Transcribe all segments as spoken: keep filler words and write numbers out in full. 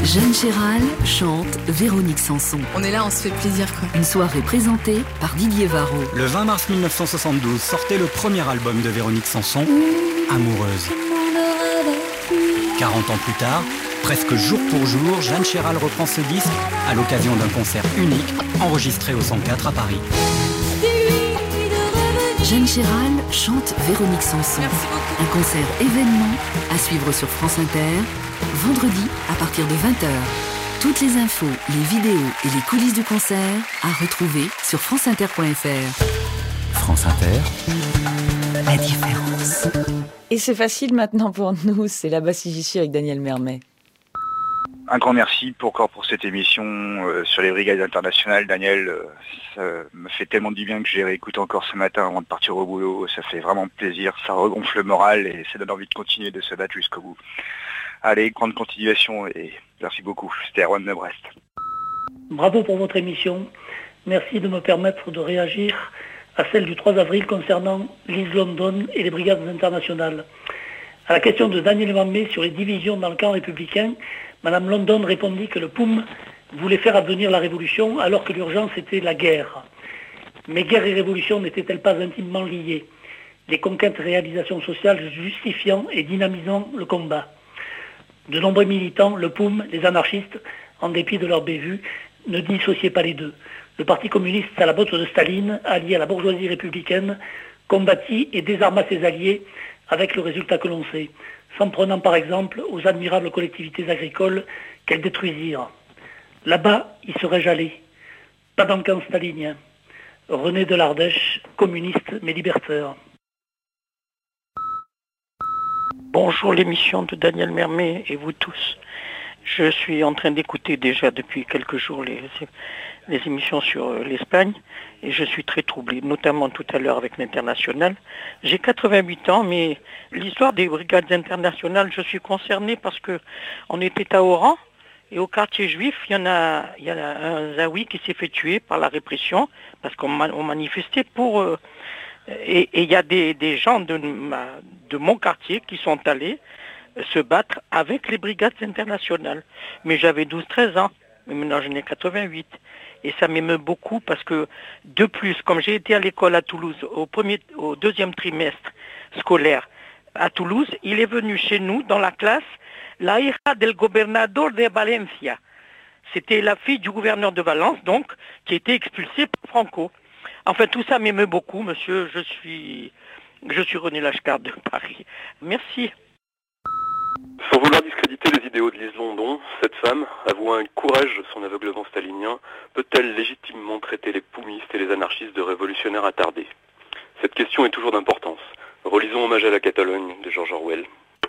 Jeanne Chéral chante Véronique Sanson. On est là, on se fait plaisir quoi. Une soirée présentée par Didier Varro. Le vingt mars mille neuf cent soixante-douze sortait le premier album de Véronique Sanson, Amoureuse. quarante ans plus tard, presque jour pour jour, Jeanne Chéral reprend ce disque à l'occasion d'un concert unique enregistré au cent quatre à Paris. Jeanne Chéral chante Véronique Sanson. Merci beaucoup. Un concert événement à suivre sur France Inter, vendredi à partir de vingt heures. Toutes les infos, les vidéos et les coulisses du concert à retrouver sur franceinter point f r. France Inter, La différence. Et c'est facile maintenant pour nous, c'est la Bassigichi avec Daniel Mermet. Un grand merci pour, encore pour cette émission euh, sur les brigades internationales. Daniel, euh, ça me fait tellement du bien que j'ai réécouté encore ce matin avant de partir au boulot. Ça fait vraiment plaisir, ça regonfle le moral et ça donne envie de continuer de se battre jusqu'au bout. Allez, grande continuation et merci beaucoup. C'était Erwan de Brest. Bravo pour votre émission. Merci de me permettre de réagir à celle du trois avril concernant l'East London et les brigades internationales. À la question de Daniel Mermet sur les divisions dans le camp républicain, Madame London répondit que le P O U M voulait faire advenir la révolution alors que l'urgence était la guerre. Mais guerre et révolution n'étaient-elles pas intimement liées, les conquêtes et réalisations sociales justifiant et dynamisant le combat. De nombreux militants, le P O U M, les anarchistes, en dépit de leur bévue, ne dissociaient pas les deux. Le Parti communiste à la botte de Staline, allié à la bourgeoisie républicaine, combattit et désarma ses alliés avec le résultat que l'on sait, s'en prenant par exemple aux admirables collectivités agricoles qu'elles détruisirent. Là-bas, y serais-je allé, pas dans le camp stalinien. René de l'Ardèche, communiste mais libertaire. Bonjour l'émission de Daniel Mermet et vous tous. Je suis en train d'écouter déjà depuis quelques jours les, les émissions sur l'Espagne et je suis très troublé, notamment tout à l'heure avec l'International. J'ai quatre-vingt-huit ans, mais l'histoire des brigades internationales, je suis concerné parce que on était à Oran et au quartier juif, il y en a, il y a un Zawi qui s'est fait tuer par la répression parce qu'on on manifestait pour... Euh, et il y a des, des gens de, ma, de mon quartier qui sont allés se battre avec les brigades internationales. Mais j'avais douze treize ans, mais maintenant je n'ai quatre-vingt-huit. Et ça m'émeut beaucoup parce que, de plus, comme j'ai été à l'école à Toulouse au, premier, au deuxième trimestre scolaire à Toulouse, il est venu chez nous dans la classe la hija del gobernador de Valencia. C'était la fille du gouverneur de Valence, donc, qui a été expulsée par Franco. Enfin, tout ça m'émeut beaucoup, monsieur. Je suis, je suis René Lashkar de Paris. Merci. Sans vouloir discréditer les idéaux de Lise London, cette femme, avouant un courage de son aveuglement stalinien, peut-elle légitimement traiter les poumistes et les anarchistes de révolutionnaires attardés? Cette question est toujours d'importance. Relisons Hommage à la Catalogne de George Orwell.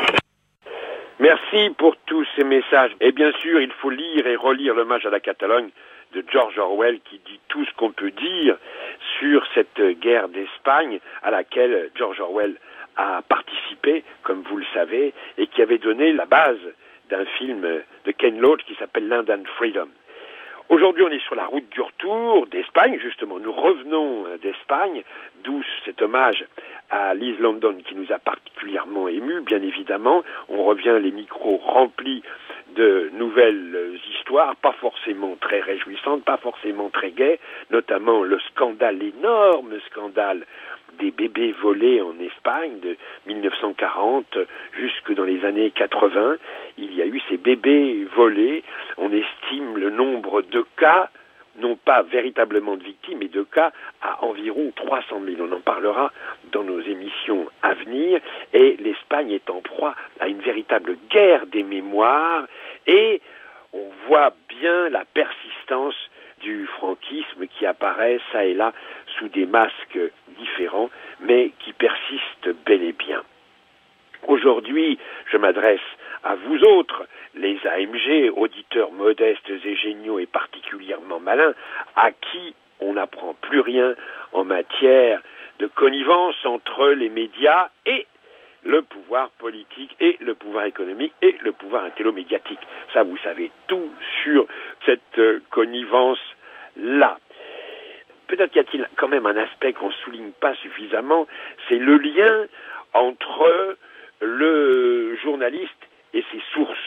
Merci pour tous ces messages. Et bien sûr, il faut lire et relire l'Hommage à la Catalogne de George Orwell qui dit tout ce qu'on peut dire sur cette guerre d'Espagne à laquelle George Orwell a participé, comme vous le savez, et qui avait donné la base d'un film de Ken Loach qui s'appelle Land and Freedom. Aujourd'hui, on est sur la route du retour d'Espagne, justement. Nous revenons d'Espagne, d'où cet hommage à Lise London qui nous a particulièrement émus, bien évidemment. On revient les micros remplis de nouvelles histoires, pas forcément très réjouissantes, pas forcément très gaies, notamment le scandale, l'énorme scandale des bébés volés en Espagne de mille neuf cent quarante jusque dans les années quatre-vingts. Il y a eu ces bébés volés. On estime le nombre de cas, non pas véritablement de victimes, mais de cas à environ trois cent mille. On en parlera dans nos émissions à venir. Et l'Espagne est en proie à une véritable guerre des mémoires. Et on voit bien la persistance du franquisme qui apparaît ça et là sous des masques différents, mais qui persistent bel et bien. Aujourd'hui, je m'adresse à vous autres, les A M G, auditeurs modestes et géniaux et particulièrement malins, à qui on n'apprend plus rien en matière de connivence entre les médias et le pouvoir politique et le pouvoir économique et le pouvoir intello-médiatique. Ça, vous savez tout sur cette euh, connivence-là. Peut-être y a-t-il quand même un aspect qu'on ne souligne pas suffisamment, c'est le lien entre le journaliste et ses sources,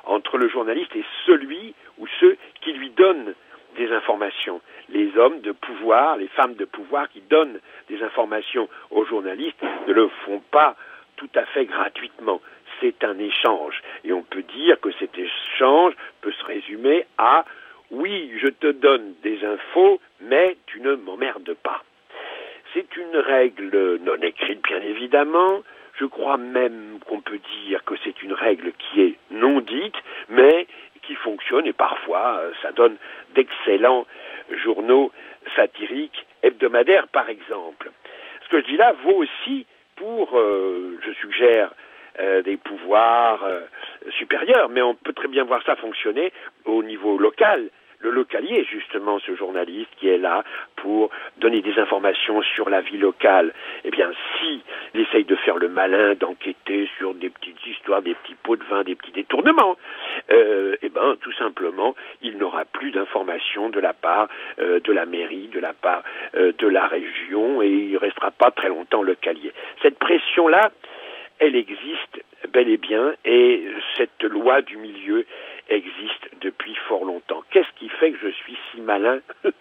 entre le journaliste et celui ou ceux qui lui donnent des informations. Les hommes de pouvoir, les femmes de pouvoir qui donnent des informations aux journalistes ne le font pas tout à fait gratuitement. C'est un échange. Et on peut dire que cet échange peut se résumer à « oui, je te donne des infos, mais tu ne m'emmerdes pas ». C'est une règle non écrite, bien évidemment. Je crois même qu'on peut dire que c'est une règle qui est non dite, mais qui fonctionne, et parfois ça donne d'excellents journaux satiriques hebdomadaires, par exemple. Ce que je dis là vaut aussi pour, euh, je suggère, euh, des pouvoirs euh, supérieurs, mais on peut très bien voir ça fonctionner au niveau local. Le localier, justement, ce journaliste qui est là pour donner des informations sur la vie locale, eh bien, si il essaye de faire le malin, d'enquêter sur des petites histoires, des petits pots de vin, des petits détournements, euh, eh ben, tout simplement, il n'aura plus d'informations de la part euh, de la mairie, de la part euh, de la région, et il ne restera pas très longtemps localier. Cette pression-là, elle existe bel et bien, et cette loi du milieu existe depuis fort longtemps. Qu'est-ce qui fait que je suis si malin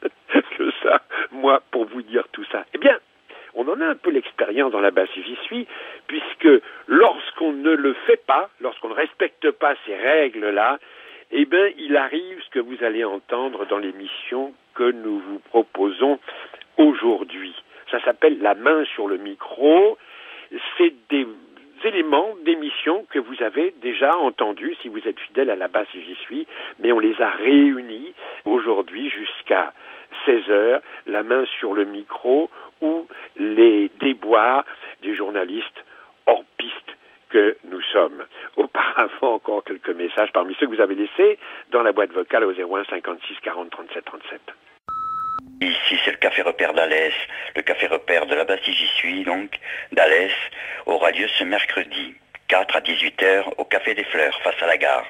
que ça, moi, pour vous dire tout ça? Eh bien, on en a un peu l'expérience dans la basse j'y suis, puisque lorsqu'on ne le fait pas, lorsqu'on ne respecte pas ces règles-là, eh bien, il arrive ce que vous allez entendre dans l'émission que nous vous proposons aujourd'hui. Ça s'appelle La main sur le micro. C'est des éléments d'émissions que vous avez déjà entendus si vous êtes fidèle à la basse j'y suis, mais on les a réunis aujourd'hui jusqu'à seize heures, la main sur le micro ou les déboires des journalistes hors piste que nous sommes. Auparavant, encore quelques messages parmi ceux que vous avez laissés dans la boîte vocale au zéro un cinquante-six quarante trente-sept trente-sept. Ici, c'est le café repère d'Alès, le café repère de la basse j'y suis, donc, d'Alès, aura lieu ce mercredi, quatre à dix-huit heures, au Café des Fleurs, face à la gare.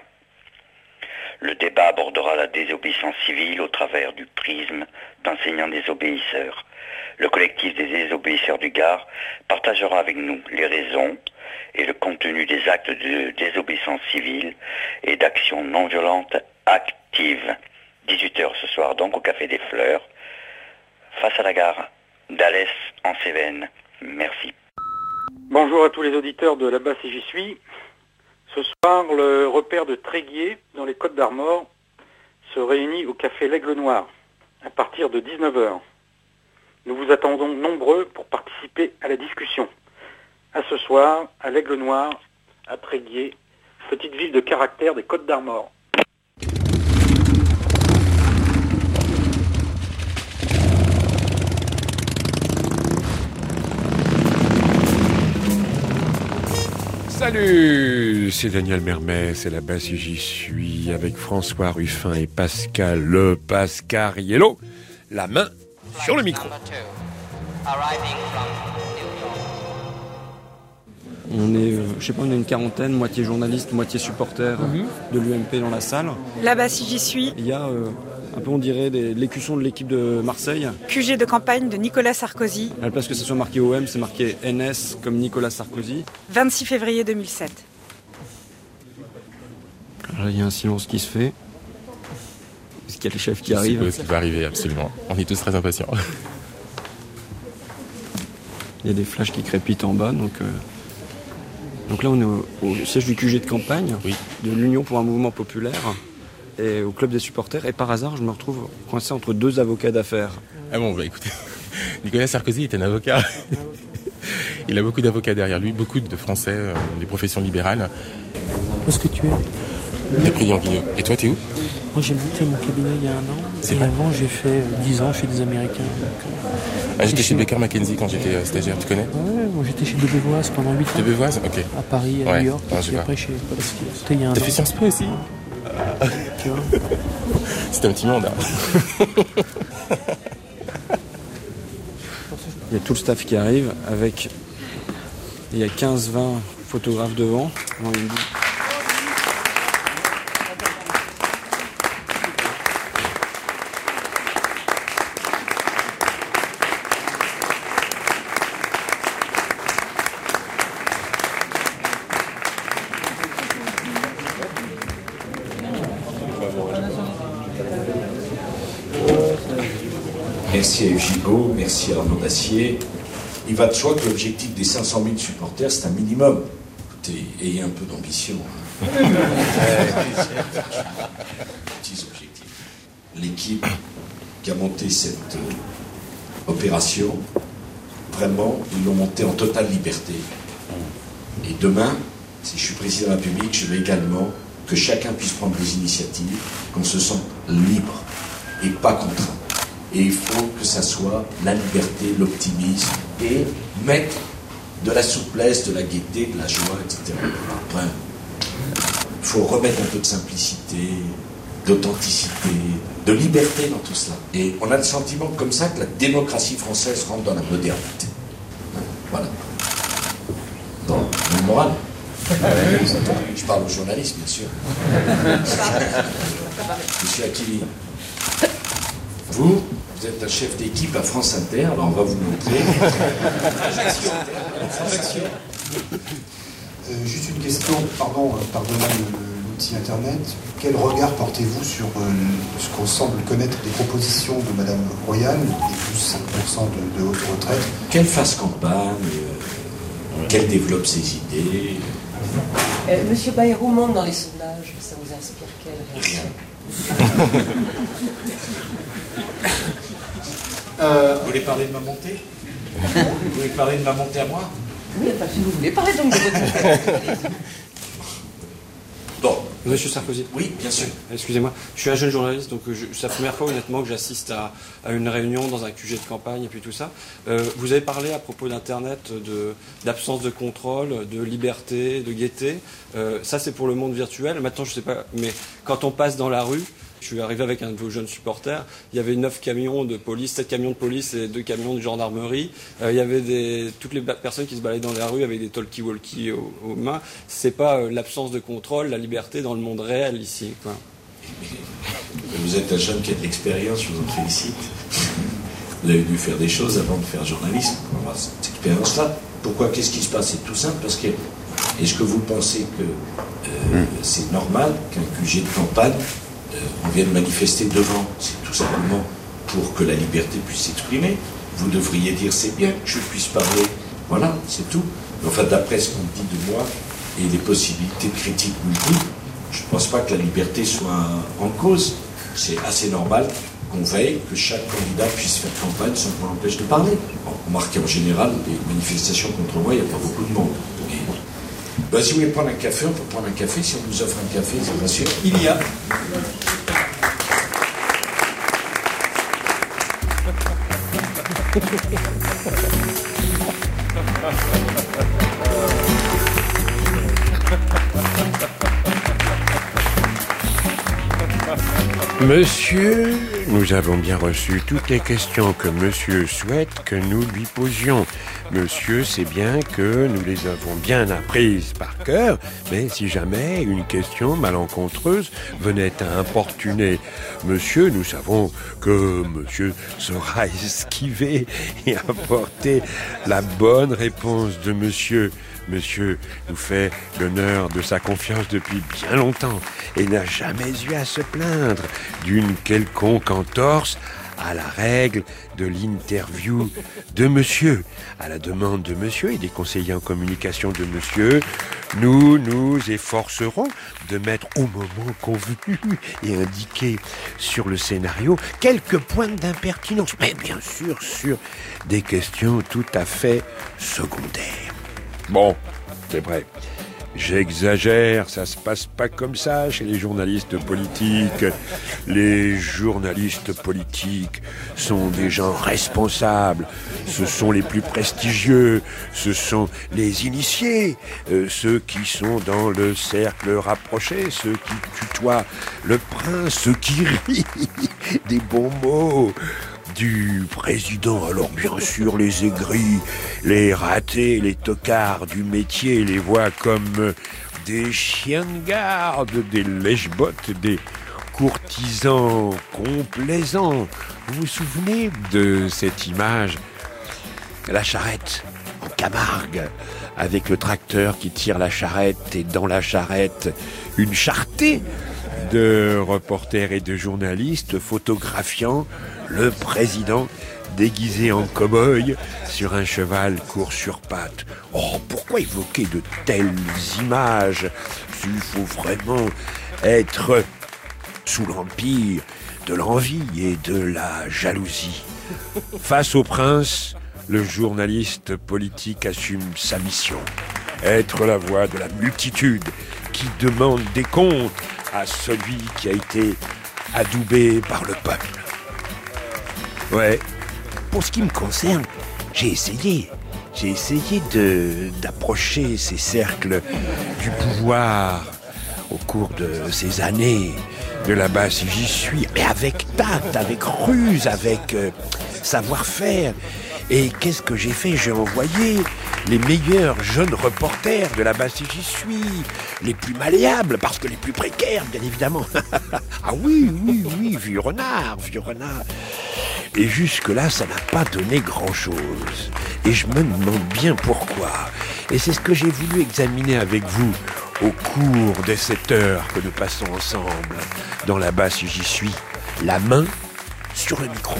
Le débat abordera la désobéissance civile au travers du prisme d'enseignants désobéisseurs. Le collectif des désobéisseurs du Gard partagera avec nous les raisons et le contenu des actes de désobéissance civile et d'action non violente active. dix-huit heures ce soir, donc, au Café des Fleurs, face à la gare d'Alès en Cévennes. Merci. Bonjour à tous les auditeurs de la basse j'y suis. Ce soir, le repère de Tréguier, dans les Côtes d'Armor, se réunit au Café l'Aigle Noir, à partir de dix-neuf heures. Nous vous attendons nombreux pour participer à la discussion. À ce soir, à l'Aigle Noir, à Tréguier, petite ville de caractère des Côtes d'Armor. Salut, c'est Daniel Mermet, c'est la basse j'y suis avec François Ruffin et Pascal Le Pascariello. La main sur le micro. On est, euh, je sais pas, on est une quarantaine, moitié journaliste, moitié supporter mm-hmm. de l'U M P dans la salle. La basse j'y suis. Il y a euh, un peu, on dirait, des, l'écusson de l'équipe de Marseille. Q G de campagne de Nicolas Sarkozy. À la place que ce soit marqué O M, c'est marqué N S comme Nicolas Sarkozy. vingt-six février deux mille sept. Là, il y a un silence qui se fait. Est-ce qu'il y a le chef qui arrive? C'est ce qui va arriver, absolument. On est tous très impatients. Il y a des flashs qui crépitent en bas, donc... Euh... Donc là, on est au, au siège du Q G de campagne, oui. de l'Union pour un mouvement populaire, et au club des supporters. Et par hasard, je me retrouve coincé entre deux avocats d'affaires. Ah bon, bah écoutez, Nicolas Sarkozy est un avocat. Il a beaucoup d'avocats derrière lui, beaucoup de Français, euh, des professions libérales. Où est-ce que tu es? T'es pris en Guinée. Et toi, t'es où? Moi, j'ai monté mon cabinet il y a un an. C'est et vrai. Avant, j'ai fait dix ans chez des Américains. Donc, ah, j'étais chez Baker McKenzie quand j'étais euh, stagiaire, tu connais? Ouais, moi j'étais chez De Beauvoise pendant huit ans. De Beauvoise, ok. À Paris, à ouais. New York, ah, et puis après chez Polaski. C'était il y a un T'as an. fait Sciences Po aussi? Tu vois. C'était un petit monde, hein. Il y a tout le staff qui arrive avec... Il y a quinze vingt photographes devant. On dit... Merci à Yves Gibault, merci à Arnaud Dacier. Il va de soi que l'objectif des cinq cent mille supporters, c'est un minimum. Écoutez, ayez un peu d'ambition. Hein. Petits objectifs. L'équipe qui a monté cette euh, opération, vraiment, ils l'ont montée en totale liberté. Et demain, si je suis président de la République, je veux également que chacun puisse prendre des initiatives, qu'on se sente libre et pas contraint. Et il faut que ça soit la liberté, l'optimisme et mettre de la souplesse, de la gaieté, de la joie, et cetera. Après, il faut remettre un peu de simplicité, d'authenticité, de liberté dans tout cela. Et on a le sentiment comme ça que la démocratie française rentre dans la modernité. Voilà. Dans le moral. Je parle aux journalistes, bien sûr. Monsieur Aquili, vous, vous êtes un chef d'équipe à France Inter, alors on va vous montrer. Euh, juste une question, pardon, pardonnez l'outil Internet. Quel regard portez-vous sur euh, ce qu'on semble connaître des propositions de Madame Royal, et plus cinq pour cent de, de haute retraite? Qu'elle fasse campagne, euh, qu'elle développe ses idées. Euh, Monsieur Bayrou monte dans les sondages, ça vous inspire quelle réaction? euh, vous voulez parler de ma montée? Vous voulez parler de ma montée à moi? Oui, enfin, si vous voulez parler donc de votre montée. Bon. Monsieur Sarkozy. Oui, bien sûr. Excusez-moi, je suis un jeune journaliste, donc je, c'est la première fois honnêtement que j'assiste à, à une réunion dans un Q G de campagne et puis tout ça. Euh, vous avez parlé à propos d'Internet de, d'absence de contrôle, de liberté, de gaieté. Euh, ça c'est pour le monde virtuel. Maintenant je sais pas, mais quand on passe dans la rue, je suis arrivé avec un de vos jeunes supporters, il y avait neuf camions de police, sept camions de police et deux camions de gendarmerie. Euh, il y avait des, toutes les personnes qui se baladaient dans la rue avec des talkie-walkie aux, aux mains. C'est pas euh, l'absence de contrôle, la liberté dans le monde réel ici, quoi. Vous êtes un jeune qui a de l'expérience, je vous en félicite. Vous avez dû faire des choses avant de faire journalisme. On va avoir cette expérience-là. Pourquoi? Qu'est-ce qui se passe? C'est tout simple, parce que est-ce que vous pensez que euh, c'est normal qu'un Q G de campagne on vient de manifester devant? C'est tout simplement pour que la liberté puisse s'exprimer. Vous devriez dire c'est bien que je puisse parler. Voilà, c'est tout. Enfin, d'après ce qu'on dit de moi et les possibilités de critique multiples, je ne pense pas que la liberté soit en cause. C'est assez normal qu'on veille que chaque candidat puisse faire campagne sans qu'on l'empêche de parler. Bon, remarquez, en général, les manifestations contre moi, il n'y a pas beaucoup de monde. Et, ben, si vous voulez prendre un café, on peut prendre un café. Si on nous offre un café, c'est bien sûr. Il y a. Monsieur, nous avons bien reçu toutes les questions que monsieur souhaite que nous lui posions. Monsieur sait bien que nous les avons bien apprises par cœur, mais si jamais une question malencontreuse venait à importuner monsieur, nous savons que monsieur saura esquiver et apporter la bonne réponse de monsieur. Monsieur nous fait l'honneur de sa confiance depuis bien longtemps et n'a jamais eu à se plaindre d'une quelconque entorse à la règle de l'interview de monsieur. À la demande de monsieur et des conseillers en communication de monsieur, nous nous efforcerons de mettre au moment convenu et indiqué sur le scénario quelques points d'impertinence, mais bien sûr sur des questions tout à fait secondaires. Bon, c'est vrai. J'exagère, ça se passe pas comme ça chez les journalistes politiques. Les journalistes politiques sont des gens responsables. Ce sont les plus prestigieux. Ce sont les initiés. Euh, ceux qui sont dans le cercle rapproché. Ceux qui tutoient le prince. Ceux qui rient des bons mots du président. Alors bien sûr, les aigris, les ratés, les tocards du métier les voient comme des chiens de garde, des lèche-bottes, des courtisans complaisants. Vous vous souvenez de cette image? La charrette en Camargue, avec le tracteur qui tire la charrette et dans la charrette, une charretée de reporters et de journalistes photographiant le président déguisé en cow-boy sur un cheval court sur pattes. Oh, pourquoi évoquer de telles images? Il faut vraiment être sous l'empire de l'envie et de la jalousie. Face au prince, le journaliste politique assume sa mission. Être la voix de la multitude qui demande des comptes à celui qui a été adoubé par le peuple. Ouais. Pour ce qui me concerne, j'ai essayé. J'ai essayé de, d'approcher ces cercles du pouvoir au cours de ces années. De là-bas, si j'y suis, mais avec tact, avec ruse, avec euh, savoir-faire. Et qu'est-ce que j'ai fait? J'ai envoyé les meilleurs jeunes reporters de là-bas, si j'y suis, les plus malléables, parce que les plus précaires, bien évidemment. Ah oui, oui, oui, vieux renard, vieux renard. Et jusque-là, ça n'a pas donné grand-chose. Et je me demande bien pourquoi. Et c'est ce que j'ai voulu examiner avec vous au cours de cette heure que nous passons ensemble. Dans la basse, si j'y suis, la main sur le micro.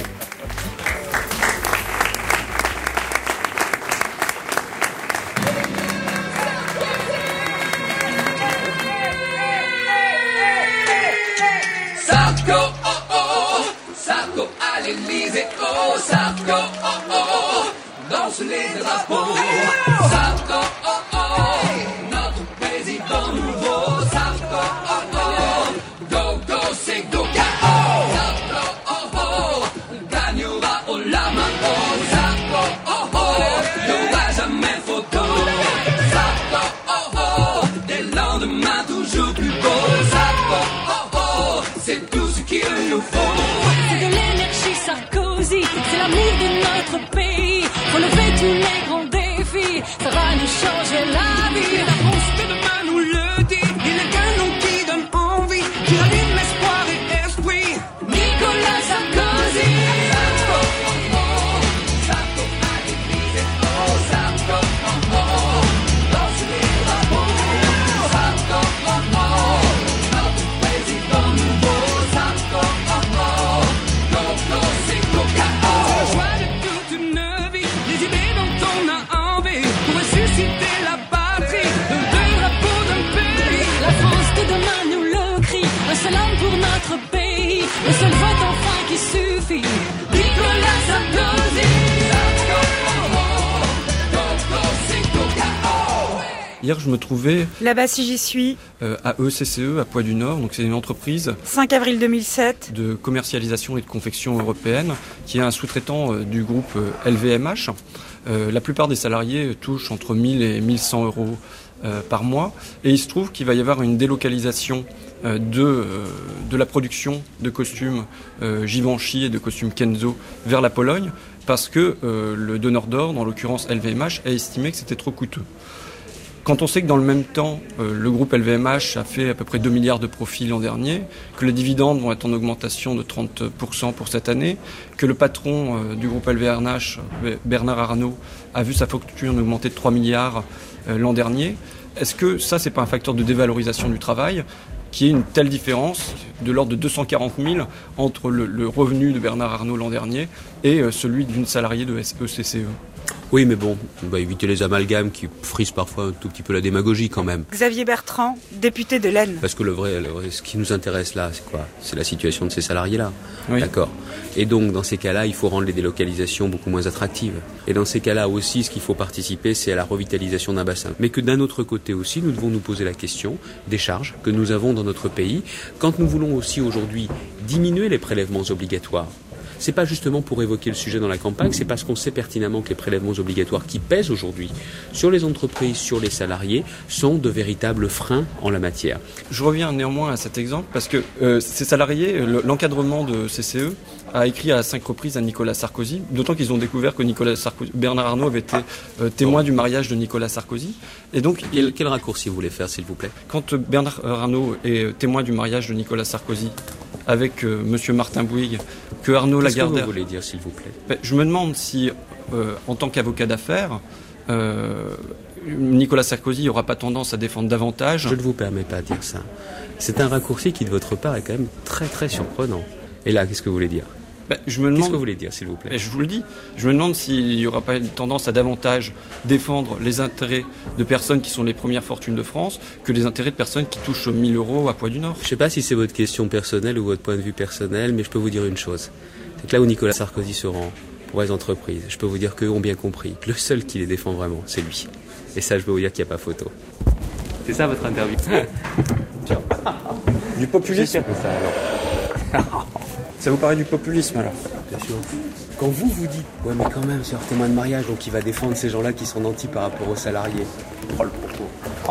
Sarko, oh oh, Sarko à l'Élysée, oh Sarko, oh oh, danse les drapeaux. Sarko, oh oh, notre président nouveau. Sarko, oh oh, go go c'est go K O. Sarko, oh oh, on gagnera au lama. Oh Sarko, oh oh, y'aura jamais photo. Sarko, oh oh, des lendemains toujours plus beaux. Sarko, oh oh, c'est tout ce qu'il nous faut. C'est de l'énergie Sarkozy, c'est l'amour de notre pays. Relever tous les grands défis, ça va nous changer la vie. La France de demain nous le dit, il est un nom qui donne envie, qui rallume espoir et esprit. Nicolas Sarkozy. Sarko, oh oh, Sarko à l'Élysée, oh Sarko, oh oh, danse les drapeaux. Sarko, oh oh, notre président nouveau. Sarko, oh oh, go go c'est go K O. La joie de toute une vie, les idées dont on a envie, pour ressusciter la patrie, le drapeau d'un pays. La France de demain nous le crie, un seul homme pour notre pays, le seul vote enfin qui suffit. Nicolas Sarkozy. Sarko, oh oh, go go c'est go K O. Hier, je me trouvais Là-bas, si j'y suis, euh, à E C C E, à Poix-du-Nord. Donc, c'est une entreprise cinq avril deux mille sept. de commercialisation et de confection européenne qui est un sous-traitant euh, du groupe euh, L V M H. Euh, la plupart des salariés touchent entre mille et mille cent euros euh, par mois. Et il se trouve qu'il va y avoir une délocalisation euh, de, euh, de la production de costumes euh, Givenchy et de costumes Kenzo vers la Pologne parce que euh, le donneur d'ordre, en l'occurrence L V M H, a estimé que c'était trop coûteux. Quand on sait que dans le même temps, euh, le groupe L V M H a fait à peu près deux milliards de profits l'an dernier, que les dividendes vont être en augmentation de trente pour cent pour cette année, que le patron euh, du groupe L V M H, Bernard Arnault, a vu sa fortune augmenter de trois milliards euh, l'an dernier, est-ce que ça, c'est pas un facteur de dévalorisation du travail qui est une telle différence de l'ordre de deux cent quarante mille entre le, le revenu de Bernard Arnault l'an dernier et euh, celui d'une salariée de E C C E? Oui, mais bon, on va éviter les amalgames qui frisent parfois un tout petit peu la démagogie quand même. Xavier Bertrand, député de l'Aisne. Parce que le vrai, le vrai, ce qui nous intéresse là, c'est quoi? C'est la situation de ces salariés-là. Oui. D'accord. Et donc, dans ces cas-là, il faut rendre les délocalisations beaucoup moins attractives. Et dans ces cas-là aussi, ce qu'il faut participer, c'est à la revitalisation d'un bassin. Mais que d'un autre côté aussi, nous devons nous poser la question des charges que nous avons dans notre pays. Quand nous voulons aussi aujourd'hui diminuer les prélèvements obligatoires, c'est pas justement pour évoquer le sujet dans la campagne, c'est parce qu'on sait pertinemment que les prélèvements obligatoires qui pèsent aujourd'hui sur les entreprises, sur les salariés, sont de véritables freins en la matière. Je reviens néanmoins à cet exemple parce que euh, ces salariés, le, l'encadrement de C C E a écrit à cinq reprises à Nicolas Sarkozy, d'autant qu'ils ont découvert que Nicolas Sarkozy, Bernard Arnault avait été euh, témoin du mariage de Nicolas Sarkozy. Et donc, quel, quel raccourci vous voulez faire, s'il vous plaît? Quand Bernard Arnault est témoin du mariage de Nicolas Sarkozy avec euh, Monsieur Martin Bouygues, que Arnaud Lagardère... Qu'est-ce que vous voulez dire, s'il vous plaît? Ben, je me demande si, euh, en tant qu'avocat d'affaires, euh, Nicolas Sarkozy n'aura pas tendance à défendre davantage. Je ne vous permets pas de dire ça. C'est un raccourci qui, de votre part, est quand même très très surprenant. Et là, qu'est-ce que vous voulez dire? Ben, je me demande... Qu'est-ce que vous voulez dire, s'il vous plaît? Ben, je vous le dis. Je me demande s'il n'y aura pas une tendance à davantage défendre les intérêts de personnes qui sont les premières fortunes de France que les intérêts de personnes qui touchent mille euros à Poids du Nord. Je ne sais pas si c'est votre question personnelle ou votre point de vue personnel, mais je peux vous dire une chose. C'est que là où Nicolas Sarkozy se rend pour les entreprises, je peux vous dire qu'eux ont bien compris que le seul qui les défend vraiment, c'est lui. Et ça, je peux vous dire qu'il n'y a pas photo. C'est ça votre interview? Du populisme? C'est ça, alors. Ça vous paraît du populisme, alors? Bien sûr. Quand vous vous dites, ouais, mais quand même, c'est leur témoin de mariage, donc il va défendre ces gens-là qui sont nantis par rapport aux salariés. Oh, le propos. Oh.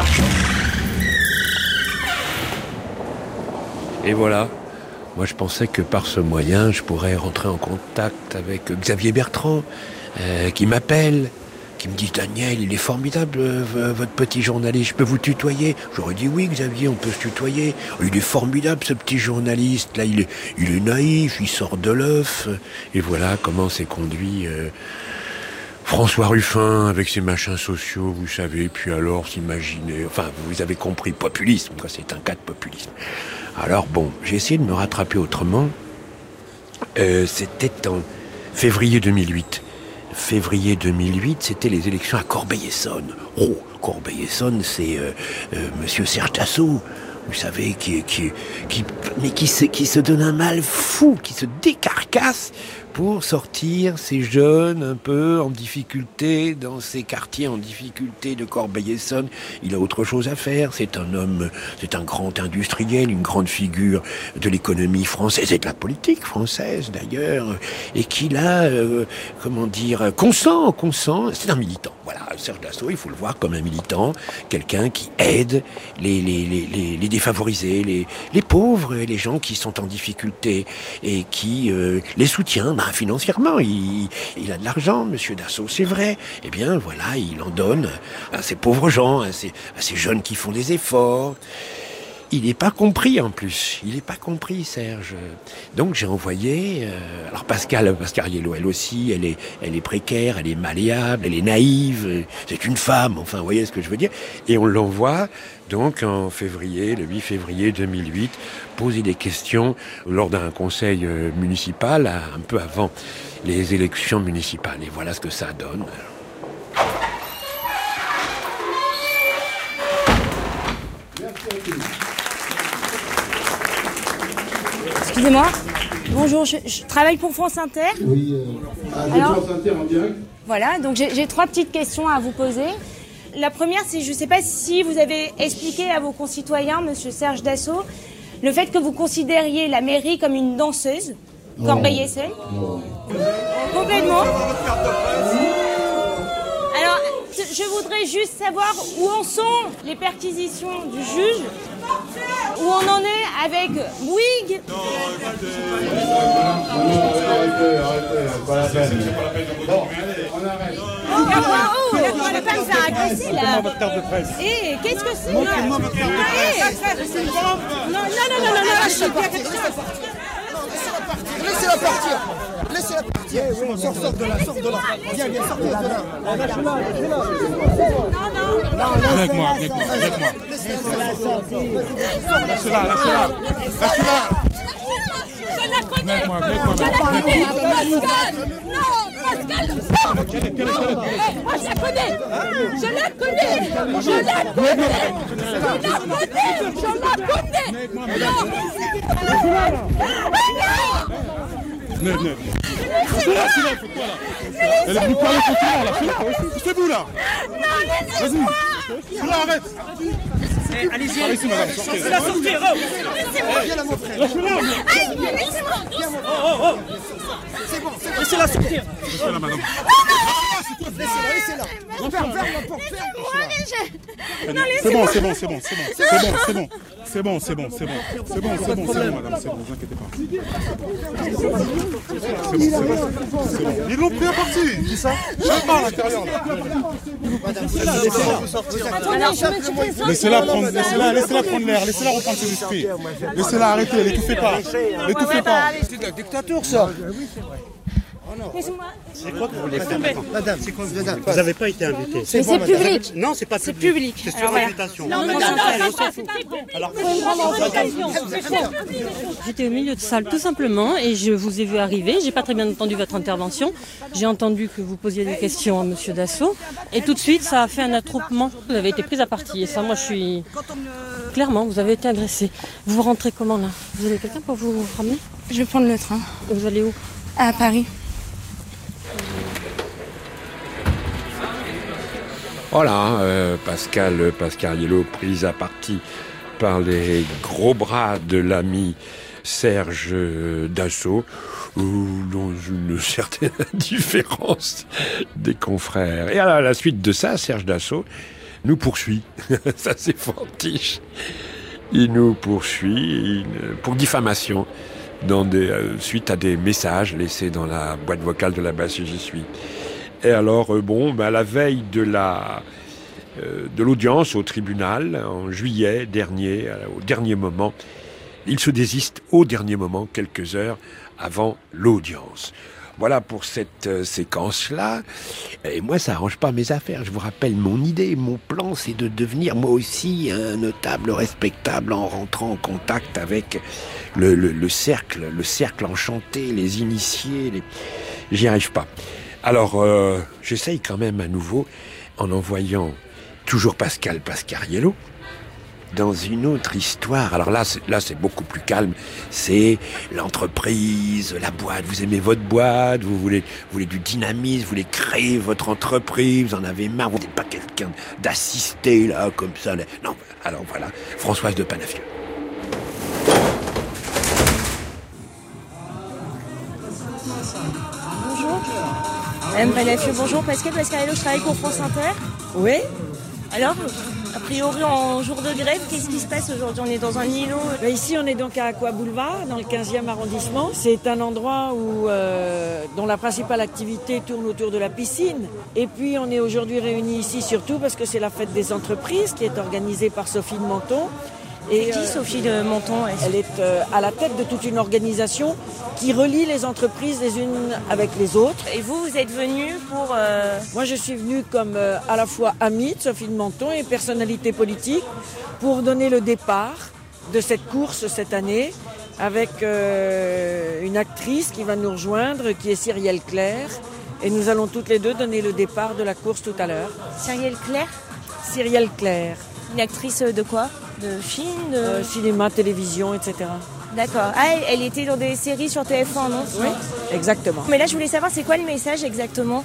Et voilà. Moi, je pensais que par ce moyen, je pourrais rentrer en contact avec Xavier Bertrand, euh, qui m'appelle, qui me dit « Daniel, il est formidable, euh, votre petit journaliste, je peux vous tutoyer ?» J'aurais dit « Oui, Xavier, on peut se tutoyer. Oh, il est formidable, ce petit journaliste. Là, il est, il est naïf, il sort de l'œuf. » Et voilà comment s'est conduit euh, François Ruffin avec ses machins sociaux, vous savez, puis alors s'imaginer... Enfin, vous avez compris, populisme, quoi, c'est un cas de populisme. Alors bon, j'ai essayé de me rattraper autrement. Euh, c'était en février deux mille huit. Février deux mille huit, c'était les élections à Corbeil-Essonnes. Oh, Corbeil-Essonnes, c'est euh, euh, Monsieur Serge Dassault, vous savez, qui, qui, qui, mais qui se, qui se donne un mal fou, qui se décarcasse pour sortir ces jeunes un peu en difficulté dans ces quartiers en difficulté de Corbeil-Essonnes. Il a autre chose à faire. C'est un homme, c'est un grand industriel, une grande figure de l'économie française et de la politique française d'ailleurs, et qui là, euh, comment dire, consent, consent. C'est un militant. Voilà, Serge Dassault, il faut le voir comme un militant, quelqu'un qui aide les, les, les, les, les défavorisés, les, les pauvres, les gens qui sont en difficulté et qui euh, les soutient. Ben, financièrement, il, il a de l'argent, Monsieur Dassault, c'est vrai. Eh bien, voilà, il en donne à ces pauvres gens, à ces, à ces jeunes qui font des efforts. Il n'est pas compris en plus. Il n'est pas compris, Serge. Donc j'ai envoyé. Euh, alors Pascal, Pascal Yello, elle aussi, elle est, elle est précaire, elle est malléable, elle est naïve. C'est une femme. Enfin, vous voyez ce que je veux dire. Et on l'envoie donc en février, le huit février deux mille huit, poser des questions lors d'un conseil municipal, un peu avant les élections municipales. Et voilà ce que ça donne. Excusez-moi. Bonjour, je, je travaille pour France Inter. Oui, euh, ah, Alors, France Inter en direct. Voilà, donc j'ai trois petites questions à vous poser. La première, c'est, je ne sais pas si vous avez expliqué à vos concitoyens, Monsieur Serge Dassault, le fait que vous considériez la mairie comme une danseuse, Corbeil-Essonnes. Complètement. Alors, je voudrais juste savoir où en sont les perquisitions du juge, où on en est avec Bouygues. Non, arrêtez, arrêtez, pas la peine. C'est pas la peine de bon, on arrête. Oh, oh, oh, la femme s'est agressée là. Votre carte de presse. Eh, qu'est-ce que c'est? Montrez-moi votre carte de presse. Non, non, non, non, non, lâchez pas. Laissez-la partir. Laissez-la partir. Sors, sors de là, sors de là. Viens, viens, sortez de là. Lâchez-la, lâchez-la. Non, non. Non, avec moi, avec moi, avec moi. Lâchez-la, lâchez-la. Lâchez-la. Je la connais. Je la connais. Non, Pascal. Non. Moi, je la connais. Je la connais. Je la connais. Je la connais. Je la connais. Non. Venez, venez. C'est là, c'est là, faut quoi là? Elle est venue parler continent là, c'est là, poussez-vous là. Non, laissez-moi. C'est là, arrête. Allez-y. Allez-y, madame, sortez. Laissez-la sortir. Laissez-moi. Viens là, mon frère. Laissez-moi. Laissez-moi. Oh, oh, oh. C'est bon, c'est bon. Laissez-la sortir. Laissez-la, madame. Laissez-la, laissez-la. Ferme, ferme la porte, ferme. C'est bon, c'est bon, c'est bon, c'est bon. C'est bon, c'est bon. C'est bon, c'est bon, c'est bon. C'est bon, c'est bon, c'est bon, madame, c'est bon, ne vous inquiétez pas. C'est bon, c'est bon, c'est bon. Ils l'ont pris à partie, dis ça. Je sais pas à l'intérieur là. Laissez-la prendre, laissez-la, laissez-la prendre l'air, laissez-la reprendre ses esprits. Laissez-la arrêter, l'étouffez pas. L'étouffez pas. C'est de la dictature ça. Laissez-moi. C'est quoi que vous voulez faire? Tombez. Madame, c'est quoi vous n'avez pas été invité. Mais c'est public. Non, c'est pas C'est public. public. C'est sur Alors, voilà. invitation. Non, non, non, c'est pas vrai. Alors, j'étais au milieu de salle tout simplement et je vous ai vu arriver. J'ai pas très bien entendu votre intervention. J'ai entendu que vous posiez des questions à Monsieur Dassault et tout de suite ça a fait un attroupement. Vous avez été prise à partie et ça, moi je suis clairement, vous avez été agressée. Vous rentrez comment là? Vous avez quelqu'un pour vous ramener? Je vais prendre le train. Vous allez où? À Paris. Voilà, euh, Pascal Pasquariello prise à partie par les gros bras de l'ami Serge Dassault, ou dans une certaine différence des confrères. Et à la suite de ça, Serge Dassault nous poursuit. Ça c'est fortiche. Il nous poursuit il, pour diffamation dans des, euh, suite à des messages laissés dans la boîte vocale de la basse J'y suis. Et alors, euh, bon, ben, à la veille de la euh, de l'audience au tribunal, en juillet dernier, euh, au dernier moment, il se désiste au dernier moment, quelques heures avant l'audience. Voilà pour cette euh, séquence-là. Et moi, ça arrange pas mes affaires. Je vous rappelle, mon idée, mon plan, c'est de devenir moi aussi un notable respectable en rentrant en contact avec le, le, le cercle, le cercle enchanté, les initiés. Les... J'y arrive pas. Alors, euh, j'essaye quand même à nouveau, en envoyant toujours Pascal Pasquariello, dans une autre histoire. Alors là, c'est, là, c'est beaucoup plus calme. C'est l'entreprise, la boîte. Vous aimez votre boîte, vous voulez, vous voulez du dynamisme, vous voulez créer votre entreprise, vous en avez marre, vous n'êtes pas quelqu'un d'assisté, là, comme ça. Là. Non, alors voilà, Françoise de Panafieux. Bonjour. Madame Panafieux, bonjour. Pascal Pasquariello, je travaille pour France Inter. Oui. Alors, a priori en jour de grève, qu'est-ce qui se passe aujourd'hui? On est dans un îlot. Ben ici, on est donc à Aqua Boulevard, dans le quinzième arrondissement. C'est un endroit où, euh, dont la principale activité tourne autour de la piscine. Et puis, on est aujourd'hui réunis ici surtout parce que c'est la fête des entreprises qui est organisée par Sophie de Menton. Et qui, euh, Sophie de Menton? Elle est euh, à la tête de toute une organisation qui relie les entreprises les unes avec les autres. Et vous, vous êtes venu pour... Euh... Moi, je suis venue comme euh, à la fois amie de Sophie de Menton et personnalité politique pour donner le départ de cette course cette année avec euh, une actrice qui va nous rejoindre, qui est Cyrielle Claire. Et nous allons toutes les deux donner le départ de la course tout à l'heure. Cyrielle Claire? Cyrielle Claire. Une actrice de quoi? De film de... Euh, cinéma, télévision, et cetera. D'accord. Ah, elle était dans des séries sur T F un, non? Oui, exactement. Mais là, je voulais savoir, c'est quoi le message exactement?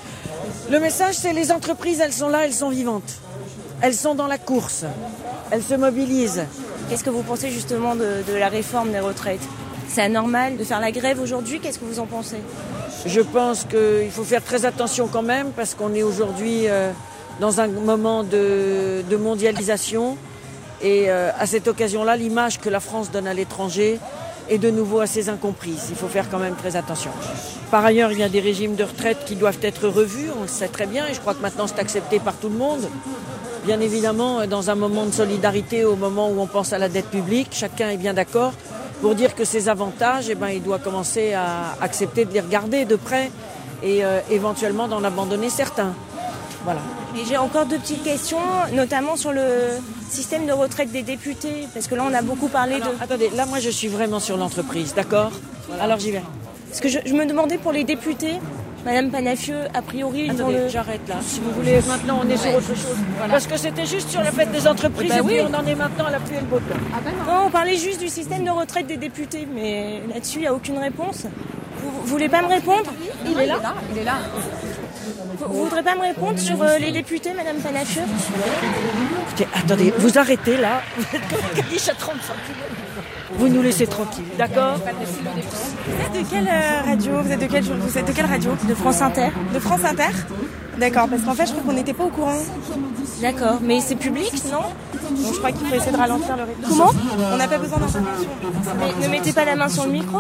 Le message, c'est les entreprises, elles sont là, elles sont vivantes. Elles sont dans la course. Elles se mobilisent. Qu'est-ce que vous pensez justement de, de la réforme des retraites? C'est anormal de faire la grève aujourd'hui? Qu'est-ce que vous en pensez? Je pense qu'il faut faire très attention quand même, parce qu'on est aujourd'hui euh, dans un moment de, de mondialisation. Et euh, à cette occasion-là, l'image que la France donne à l'étranger est de nouveau assez incomprise. Il faut faire quand même très attention. Par ailleurs, il y a des régimes de retraite qui doivent être revus, on le sait très bien, et je crois que maintenant c'est accepté par tout le monde. Bien évidemment, dans un moment de solidarité, au moment où on pense à la dette publique, chacun est bien d'accord pour dire que ces avantages, eh ben, il doit commencer à accepter de les regarder de près et euh, éventuellement d'en abandonner certains. Voilà. Et j'ai encore deux petites questions, notamment sur le système de retraite des députés, parce que là on a beaucoup parlé Alors, de... Attendez, là moi je suis vraiment sur l'entreprise, d'accord? Voilà. Alors j'y vais. Parce que je, je me demandais pour les députés, Madame Panafieux, a priori... Attendez, le... j'arrête là. Si vous voulez, maintenant on est sur autre chose. Voilà. Parce que c'était juste sur la fête des entreprises, bah et oui. puis on en est maintenant à la pluie et le beau temps. Ah ben non. Non, on parlait juste du système de retraite des députés, mais là-dessus il n'y a aucune réponse. Vous, vous voulez pas me répondre? Il est là, il est là. Vous, vous voudrez pas me répondre sur euh, les députés, Madame Panafieux? Écoutez, attendez, vous arrêtez là. Vous êtes comme Cadiche à trente centimètres. Vous nous laissez tranquille, d'accord? Vous êtes de quelle euh, radio? Vous êtes de quelle, vous êtes de quelle radio? De France Inter? De France Inter? D'accord, parce qu'en fait, je crois qu'on n'était pas au courant. D'accord, mais c'est public, non? Donc je crois qu'il faut essayer de ralentir le rythme. Comment? On n'a pas besoin d'informations. Mais ne mettez pas la main sur le micro.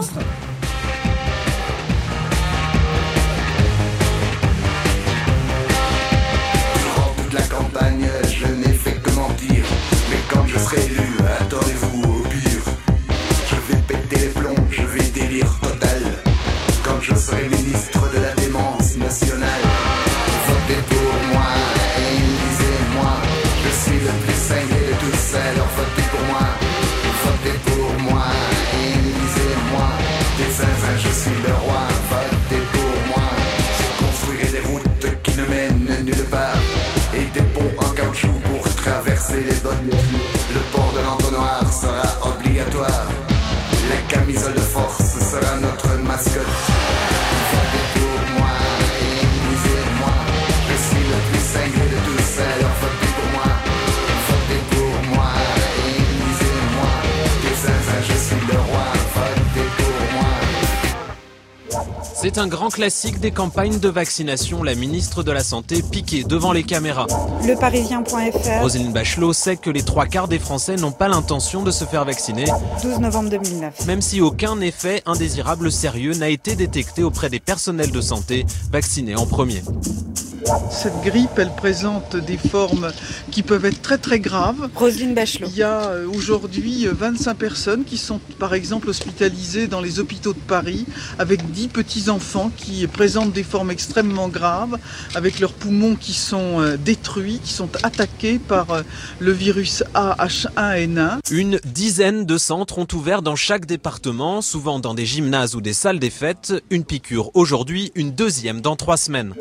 La campagne, je n'ai fait que mentir. Mais quand je serai élu, attendez-vous au pire. Je vais péter les plombs, je vais délire total. Quand je serai serai ministre de la démence nationale. Votez pour moi, élisez-moi. Je suis le plus cinglé de tous, alors votez pour moi. Votez pour moi, élisez-moi. Des zinzins, je suis le roi. Votez pour moi. Je construirai des routes qui ne mènent nulle part et des ponts en caoutchouc pour traverser les bonnes. Le port de l'entonnoir sera obligatoire. La camisole de force sera notre mascotte. Votez pour moi, élisez-moi. Je suis le plus cinglé de tous, alors votez pour moi. Votez pour moi, élisez-moi. Des zinzins, je suis le roi. Votez pour moi. C'est un grand classique des campagnes de vaccination. La ministre de la Santé piquée devant les caméras. Le Parisien point F R. Roselyne Bachelot sait que les trois quarts des Français n'ont pas l'intention de se faire vacciner. douze novembre deux mille neuf. Même si aucun effet indésirable sérieux n'a été détecté auprès des personnels de santé vaccinés en premier. Cette grippe, elle présente des formes qui peuvent être très très graves. Roselyne Bachelot. Il y a aujourd'hui vingt-cinq personnes qui sont par exemple hospitalisées dans les hôpitaux de Paris avec dix petits-enfants qui présentent des formes extrêmement graves avec leurs poumons qui sont détruits, qui sont attaqués par le virus A H un N un. Une dizaine de centres ont ouvert dans chaque département, souvent dans des gymnases ou des salles des fêtes. Une piqûre aujourd'hui, une deuxième dans trois semaines.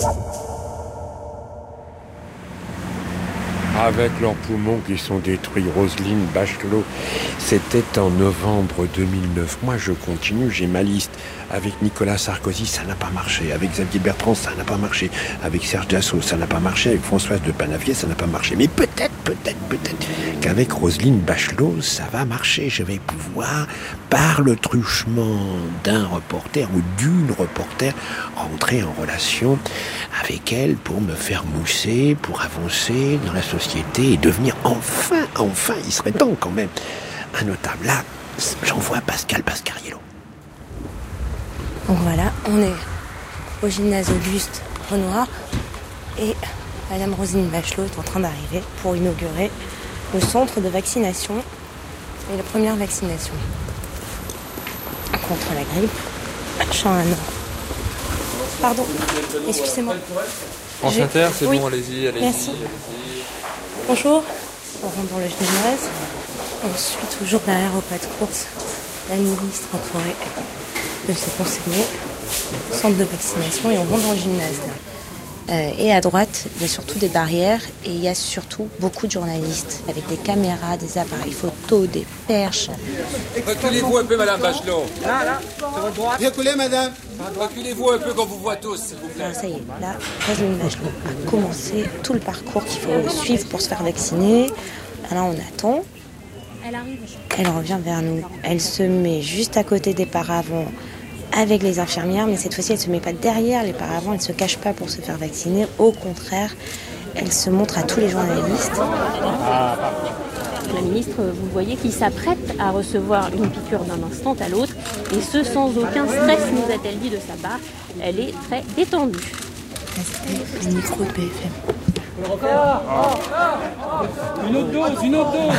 Avec leurs poumons qui sont détruits, Roselyne Bachelot, c'était en novembre deux mille neuf. Moi, je continue, j'ai ma liste. Avec Nicolas Sarkozy, ça n'a pas marché. Avec Xavier Bertrand, ça n'a pas marché. Avec Serge Dassault, ça n'a pas marché. Avec Françoise de Panavier, ça n'a pas marché. Mais peut-être, peut-être, peut-être qu'avec Roselyne Bachelot, ça va marcher. Je vais pouvoir, par le truchement d'un reporter ou d'une reporter, rentrer en relation avec elle pour me faire mousser, pour avancer dans la société et devenir enfin, enfin, il serait temps quand même, un notable. Là, j'envoie Pascal Pascariello. Donc voilà, on est au gymnase Auguste Renoir et Madame Roselyne Bachelot est en train d'arriver pour inaugurer le centre de vaccination et la première vaccination contre la grippe H un N un. Pardon, excusez-moi. France Je- Inter, c'est Oui. bon, allez-y, allez-y. Merci. allez-y. Bonjour, on rentre dans le gymnase. On suit toujours derrière au pas de course la ministre entourée de ses conseillers, centre de vaccination et on rentre dans le gymnase. là. Euh, et à droite, il y a surtout des barrières et il y a surtout beaucoup de journalistes avec des caméras, des appareils photo, des perches. Reculez-vous un peu, Madame Bachelot. Là, là, sur votre droite. Reculez, Madame. Reculez-vous un peu qu'on vous voit tous, s'il vous plaît. Alors, ça y est, là, Roselyne Bachelot a commencé tout le parcours qu'il faut suivre pour se faire vacciner. Alors on attend. Elle arrive. Elle revient vers nous. Elle se met juste à côté des paravents avec les infirmières, mais cette fois-ci, elle ne se met pas derrière les paravents, elle ne se cache pas pour se faire vacciner. Au contraire, elle se montre à tous les journalistes. La ministre, vous voyez, qui s'apprête à recevoir une piqûre d'un instant à l'autre, et ce sans aucun stress, nous a-t-elle dit de sa part. Elle est très détendue. Le micro de B F M. Une autre dose, une autre dose.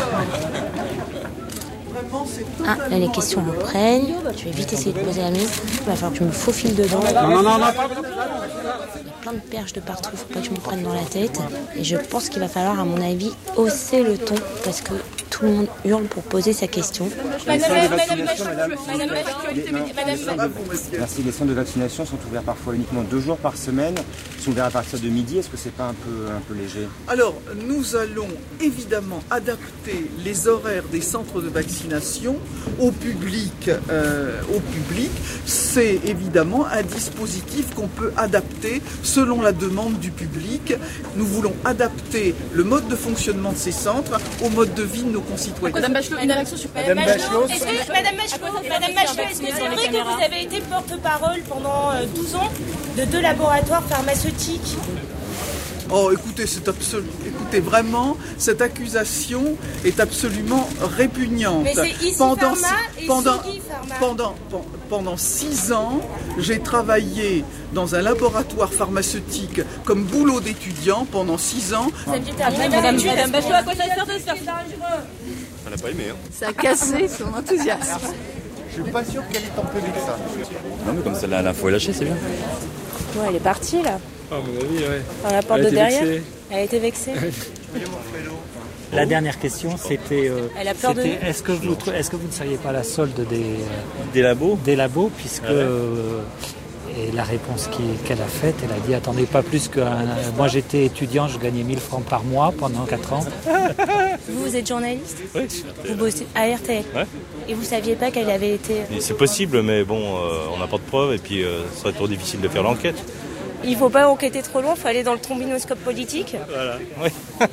Ah, là, les questions reprennent. Je vais vite essayer de poser la mise. Il va falloir que je me faufile dedans. Non, non, non, non. Il y a plein de perches de partout, faut pas que je me prenne dans la tête. Et je pense qu'il va falloir, à mon avis, hausser le ton parce que tout le monde hurle pour poser sa question. Madame, Les centres de madame, vaccination, madame, madame, madame, l'actualité, madame, madame. Merci. Les centres de vaccination sont ouverts parfois uniquement deux jours par semaine. Ils sont ouverts à partir de midi. Est-ce que c'est pas un peu, un peu léger? Alors, nous allons évidemment adapter les horaires des centres de vaccination au public. Euh, au public, c'est évidemment un dispositif qu'on peut adapter selon la demande du public. Nous voulons adapter le mode de fonctionnement de ces centres au mode de vie de nos concitoyens. Madame Bachelot, une réaction sur Madame Bachelot, Est-ce que, Madame Bachelot, Madame Bachelot, est-ce que c'est vrai que vous avez été porte-parole pendant euh, douze ans de deux laboratoires pharmaceutiques? Oh, écoutez, c'est absolu... écoutez, vraiment, cette accusation est absolument répugnante. Mais c'est Easy pendant, Pharma et pendant, Siggy Pharma. pendant, pen- pendant six ans, j'ai travaillé dans un laboratoire pharmaceutique comme boulot d'étudiant pendant six ans. Vous aviez terminé Madame, Madame Bachelot, à quoi ça sert de se faire? On n'a pas aimé, hein. Ça a cassé son enthousiasme. Je suis pas sûr qu'elle est tempérée que ça. Non, mais comme ça, l'info est lâchée, c'est bien. Ouais, elle est partie là. Ah, à mon avis, ouais. Par la porte Elle a de été derrière. vexée. Elle a été vexée. La dernière question, c'était euh, Elle a peur de c'était, nous. est-ce que vous trou- est-ce que vous ne seriez pas la solde des euh, Des labos des labos puisque Ah ouais. euh, et la réponse qui- qu'elle a faite, elle a dit attendez pas plus que un- moi j'étais étudiant, je gagnais mille francs par mois pendant quatre ans. Vous, vous êtes journaliste? Oui. Vous bossez à R T L. Ouais. Et vous saviez pas qu'elle avait été. Et c'est possible, mais bon, euh, on n'a pas de preuves et puis euh, ce serait trop difficile de faire l'enquête. Il faut pas enquêter trop loin, il faut aller dans le trombinoscope politique. Voilà. Oui.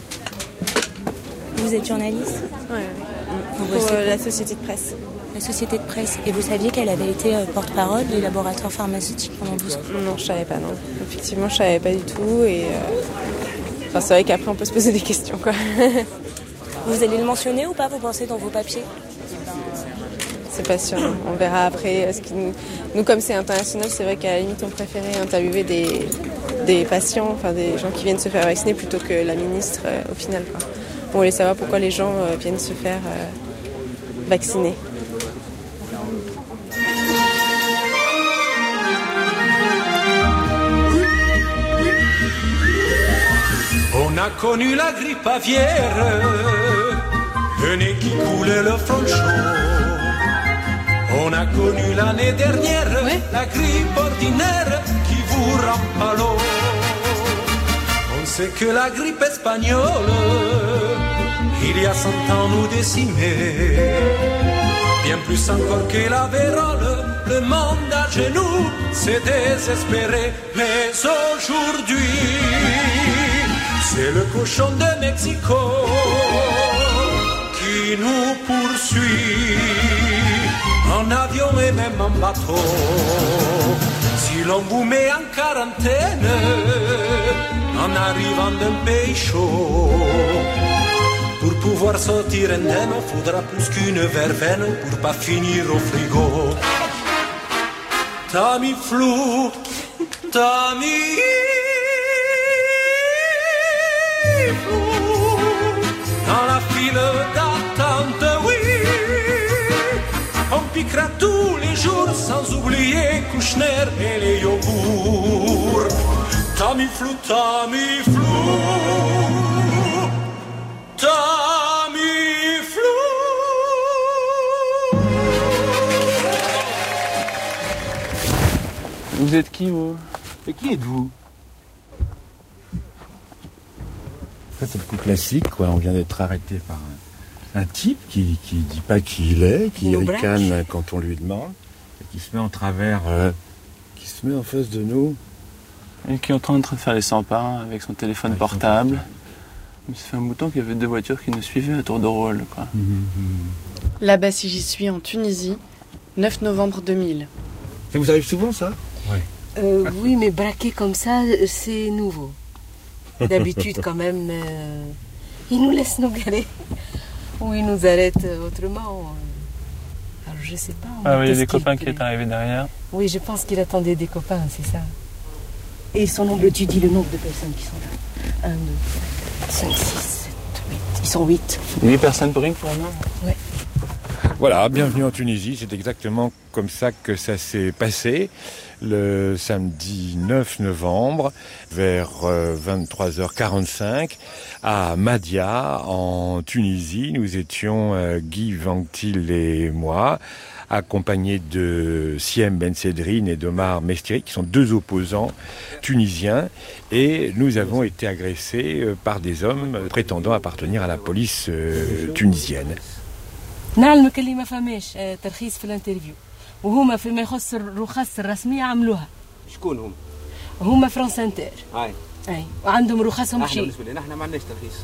Vous êtes journaliste? Ouais. Vous Pour bossez euh, pour- la société de presse. La société de presse. Et vous saviez qu'elle avait été euh, porte-parole des laboratoires pharmaceutiques pendant douze ans? Non, je savais pas, non. Effectivement, je savais pas du tout. Et euh, enfin, c'est vrai qu'après, on peut se poser des questions, quoi. Vous allez le mentionner ou pas, vous pensez, dans vos papiers? C'est pas sûr. On verra après. Ce qui nous... nous, comme c'est international, c'est vrai qu'à la limite, on préférait interviewer des, des patients, enfin des gens qui viennent se faire vacciner plutôt que la ministre euh, au final, quoi. On voulait savoir pourquoi les gens euh, viennent se faire euh, vacciner. On a connu la grippe aviaire, le nez qui coulait le front chaud. On a connu l'année dernière la grippe ordinaire qui vous rend à l'eau. On sait que la grippe espagnole, il y a cent ans nous décimait. Bien plus encore que la vérole, le monde à genoux s'est désespéré. Mais aujourd'hui, c'est le cochon de Mexico qui nous poursuit en avion et même en bateau. Si l'on vous met en quarantaine en arrivant d'un pays chaud, pour pouvoir sortir indemne, faudra plus qu'une verveine pour pas finir au frigo. Tamiflu, Tamiflu, dans la file d'attente, oui, on piquera tous les jours sans oublier Kouchner et les yogourts. Tamiflu, Tamiflu, Tamiflu. Vous êtes qui, vous? Et qui êtes-vous? Ça, c'est le coup classique, quoi. On vient d'être arrêté par un, un type qui qui dit pas qui il est, qui Nous ricane braque. quand on lui demande, et qui se met en travers, euh, qui se met en face de nous. Et qui est en train de faire les cent pas avec son téléphone portable. Mais ça fait un bout de temps qu'il y avait deux voitures qui nous suivaient à tour de rôle, quoi. Là-bas, si j'y suis, en Tunisie, neuf novembre deux mille. Ça vous arrive souvent, ça? Oui. Euh, oui, mais braquer comme ça, c'est nouveau. D'habitude, quand même, euh, ils nous laissent nous garer. Ou ils nous arrêtent autrement. Alors, je sais pas. Ah oui, il y a qu'est-ce des qu'il copains qui fait. est arrivé derrière. Oui, je pense qu'il attendait des copains, c'est ça. Et son nombre, tu dis le nombre de personnes qui sont là. un, deux, cinq, six, sept, huit. Ils sont huit. huit personnes prises pour nous? Ouais. Voilà, bienvenue en Tunisie. C'est exactement comme ça que ça s'est passé. Le samedi neuf novembre, vers euh, vingt-trois heures quarante-cinq, à Mahdia, en Tunisie. Nous étions, euh, Guy Vanctil et moi, accompagnés de Siem Ben Sedrine et d'Omar Mestiri, qui sont deux opposants tunisiens. Et nous avons été agressés euh, par des hommes euh, prétendant appartenir à la police euh, tunisienne. نعلمك اللي ما فهماش آه، ترخيص في الانترفيو وهما فيما يخص الرخص الرسميه عملوها. شكون هم؟ هما فرنسا انتر. هاي اي وعندهم رخصهم احنا شيء. بالنسبه لنا احنا ما عندناش ترخيص.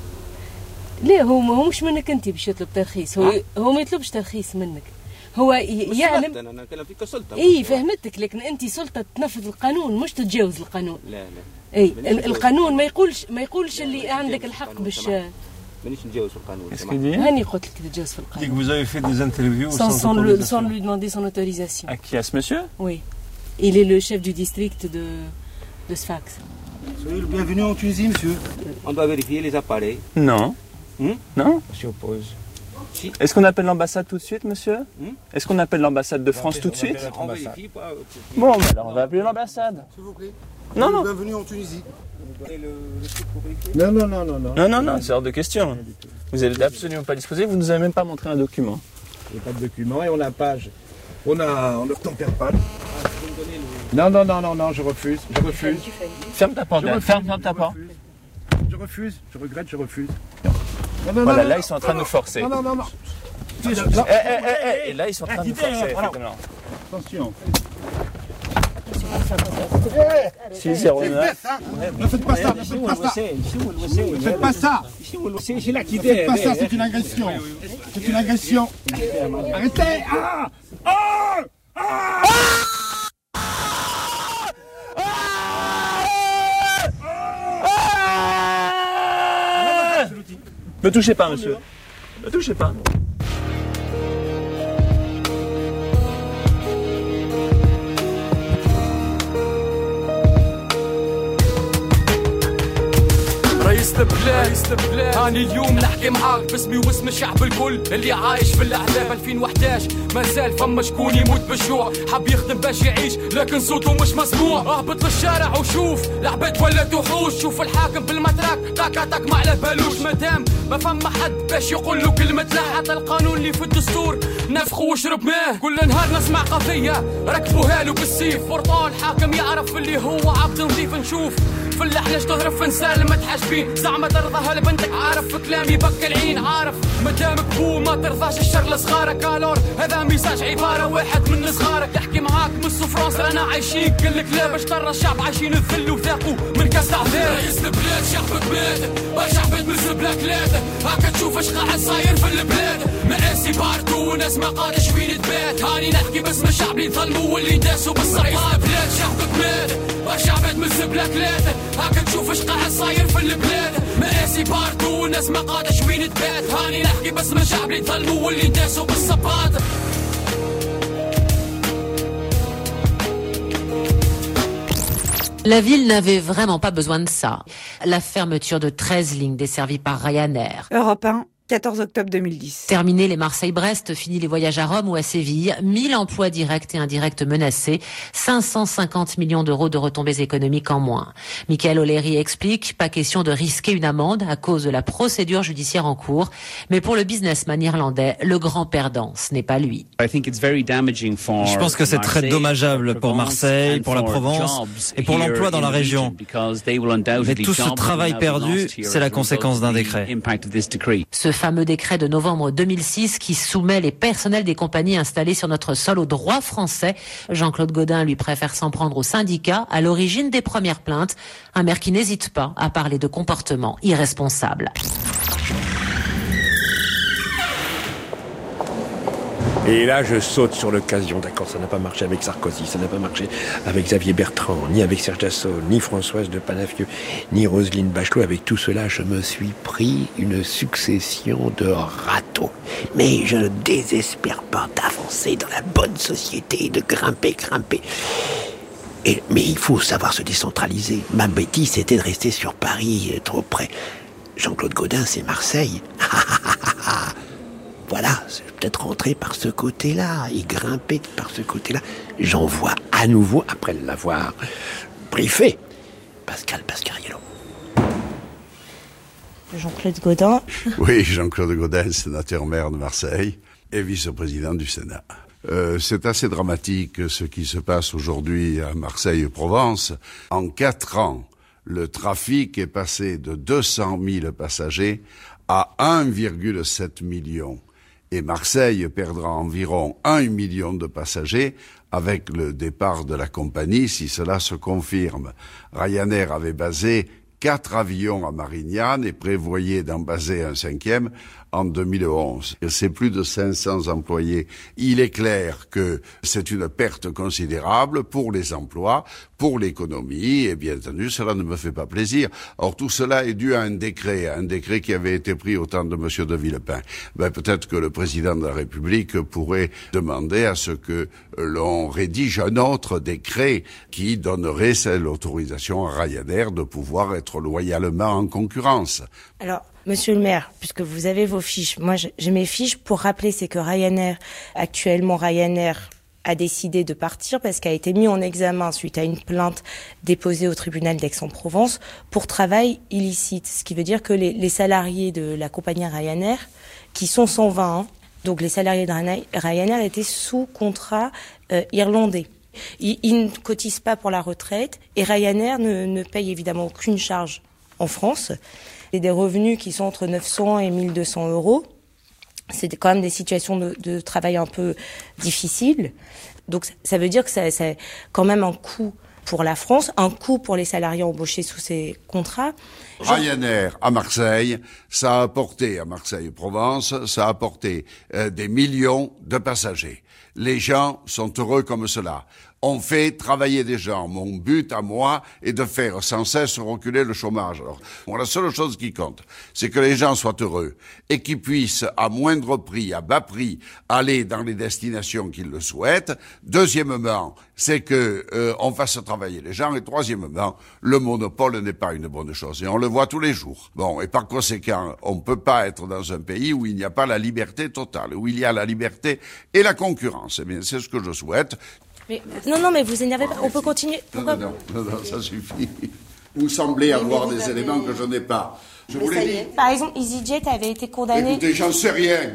لا هو ما هو مش منك انت باش يطلب ترخيص، هو آه. هو ما يطلبش ترخيص منك. هو ي- مش يعلم. سلطة، انا نتكلم فيك كسلطه. اي فهمتك، لكن انت سلطه تنفذ القانون مش تتجاوز القانون. لا لا اي مانيش نتجاوز. القانون ما يقولش ما يقولش اللي عندك الحق باش. مانيش نتجاوز في القانون. Qu'est-ce qu'il dit? هاني قلت لك تتجاوز في Il dit que القانون. vous avez fait des interviews Sans, sans, sans, le- autorisation. sans lui demander son autorisation. À qui? À ce monsieur? Oui. Il est le chef du district de, de Sfax. Soyez le bienvenu en Tunisie, monsieur. On doit vérifier les appareils. Non. Hmm? Non? On s'y oppose. Est-ce qu'on appelle l'ambassade tout de suite, monsieur? Est-ce qu'on appelle l'ambassade de France tout de suite? Bon, bah alors on va appeler l'ambassade. S'il vous plaît. Non, non. Bienvenue en Tunisie. Non, non, non, non, non. Non, non, non, c'est hors de question. Vous n'êtes absolument pas disposé, vous nous avez même pas montré un document. Il n'y a pas de document et on a page. On a, on ne tempère pas. Non, non, non, non, non, je refuse, je refuse. Ferme ta porte, ferme, ferme ta porte. Je refuse, je regrette, je refuse. Non, non, voilà, non, là non, ils sont en train de nous forcer. Non, non, non, non. Eh, eh, eh, eh, et là ils sont en train de nous forcer. Attention. six zéro neuf. Ne faites pas ça, ne faites pas ça. Ne faites pas ça. Ne faites pas ça, c'est une agression. C'est une agression. Arrêtez. Ah ah ah Ne touchez pas, monsieur. Ne touchez pas. رئيس البلاد هاني اليوم نحكي معاك باسمي واسم الشعب الكل اللي عايش في الاحلام ألفين وإحداش مازال فما شكون يموت بالجوع حاب يخدم باش يعيش لكن صوته مش مسموع اهبط للشارع وشوف العباد ولات وحوش شوف الحاكم بالمتراك تاكا تاك ما على بالوش مادام ما فما حد باش يقول له كلمة لا حتى القانون اللي في الدستور نفخو وشرب ماه كل نهار نسمع قضية ركبوها له بالسيف فرطان الحاكم يعرف اللي هو عبد نظيف نشوف في اللحلة تهرب في نسال ما تحاسبين زعما ترضاها لبنتك عارف في كلامي بك العين عارف مدامك بو ما ترضاش الشر لصغارك الور هذا ميساج عبارة واحد من صغارك يحكي معاك من فرنسا رانا عايشين كلك لا باش ترى الشعب عايشين الذل وذاقوا من كاس عذاب رئيس البلاد شعبك مات برشا عباد من الزبلة ثلاثة هاكا تشوف اش قاعد صاير في البلاد مقاسي باردو وناس ما قادش فين تبات هاني نحكي باسم الشعب اللي ظلموا واللي داسوا بالصرفات رئيس البلاد شعبك مات برشا عباد من الزبلة ثلاثة هاكا تشوف اش قاعد صاير في البلاد مقاسي باردو وناس ما قادش وين تبات هاني نحكي باسم الشعب اللي ظلموا واللي داسوا بالصباط La ville n'avait vraiment pas besoin de ça. La fermeture de treize lignes desservies par Ryanair. Europe un, quatorze octobre deux mille dix. Terminé les Marseille-Brest, fini les voyages à Rome ou à Séville, mille emplois directs et indirects menacés, cinq cent cinquante millions d'euros de retombées économiques en moins. Michael O'Leary explique, pas question de risquer une amende à cause de la procédure judiciaire en cours, mais pour le businessman irlandais, le grand perdant, ce n'est pas lui. Je pense que c'est très dommageable pour Marseille, pour la Provence et pour l'emploi dans la région. Mais tout ce travail perdu, c'est la conséquence d'un décret. Ce fameux décret de novembre deux mille six qui soumet les personnels des compagnies installées sur notre sol au droit français. Jean-Claude Gaudin lui préfère s'en prendre aux syndicats à l'origine des premières plaintes. Un maire qui n'hésite pas à parler de comportement irresponsable. Et là, je saute sur l'occasion. D'accord, ça n'a pas marché avec Sarkozy, ça n'a pas marché avec Xavier Bertrand, ni avec Serge Dassault, ni Françoise de Panafieux, ni Roselyne Bachelot. Avec tout cela, je me suis pris une succession de râteaux. Mais je ne désespère pas d'avancer dans la bonne société, de grimper, grimper. Et, mais il faut savoir se décentraliser. Ma bêtise, c'était de rester sur Paris, trop près. Jean-Claude Gaudin, c'est Marseille. Voilà, c'est peut-être rentrer par ce côté-là et grimper par ce côté-là. J'en vois à nouveau, après l'avoir briefé, Pascal Pasquariello. Jean-Claude Gaudin. Oui, Jean-Claude Gaudin, sénateur-maire de Marseille et vice-président du Sénat. Euh, c'est assez dramatique ce qui se passe aujourd'hui à Marseille-Provence. En quatre ans, le trafic est passé de deux cent mille passagers à un virgule sept million. Et Marseille perdra environ un million de passagers avec le départ de la compagnie si cela se confirme. Ryanair avait basé quatre avions à Marignane et prévoyait d'en baser un cinquième en deux mille onze. C'est plus de cinq cents employés. Il est clair que c'est une perte considérable pour les emplois, pour l'économie, et bien entendu, cela ne me fait pas plaisir. Or, tout cela est dû à un décret, un décret qui avait été pris au temps de M. de Villepin. Ben, peut-être que le président de la République pourrait demander à ce que l'on rédige un autre décret qui donnerait l'autorisation à Ryanair de pouvoir être loyalement en concurrence. Alors, Monsieur le maire, puisque vous avez vos fiches, moi j'ai mes fiches pour rappeler, c'est que Ryanair, actuellement Ryanair a décidé de partir parce qu'a été mis en examen suite à une plainte déposée au tribunal d'Aix-en-Provence pour travail illicite. Ce qui veut dire que les, les salariés de la compagnie Ryanair, qui sont cent vingt, hein, donc les salariés de Ryanair étaient sous contrat euh, irlandais. Ils, ils ne cotisent pas pour la retraite et Ryanair ne, ne paye évidemment aucune charge en France. C'est des revenus qui sont entre neuf cents et mille deux cents euros. C'est quand même des situations de, de travail un peu difficiles. Donc ça veut dire que ça, c'est quand même un coût pour la France, un coût pour les salariés embauchés sous ces contrats. Ryanair à Marseille, ça a apporté à Marseille-Provence, ça a apporté euh, des millions de passagers. Les gens sont heureux comme cela. On fait travailler des gens. Mon but à moi est de faire sans cesse reculer le chômage. Alors, bon, la seule chose qui compte, c'est que les gens soient heureux et qu'ils puissent, à moindre prix, à bas prix, aller dans les destinations qu'ils le souhaitent. Deuxièmement, c'est que euh, on fasse travailler les gens. Et troisièmement, le monopole n'est pas une bonne chose. Et on le voit tous les jours. Bon, et par conséquent, on ne peut pas être dans un pays où il n'y a pas la liberté totale, où il y a la liberté et la concurrence. Eh bien, c'est ce que je souhaite. Mais, non, non, mais vous énervez pas. On peut continuer. Pourquoi non, non, non, non, ça suffit. Vous semblez avoir des avez... éléments que je n'ai pas. Je vous l'ai dit. Par exemple, EasyJet avait été condamné. Écoutez, j'en sais rien.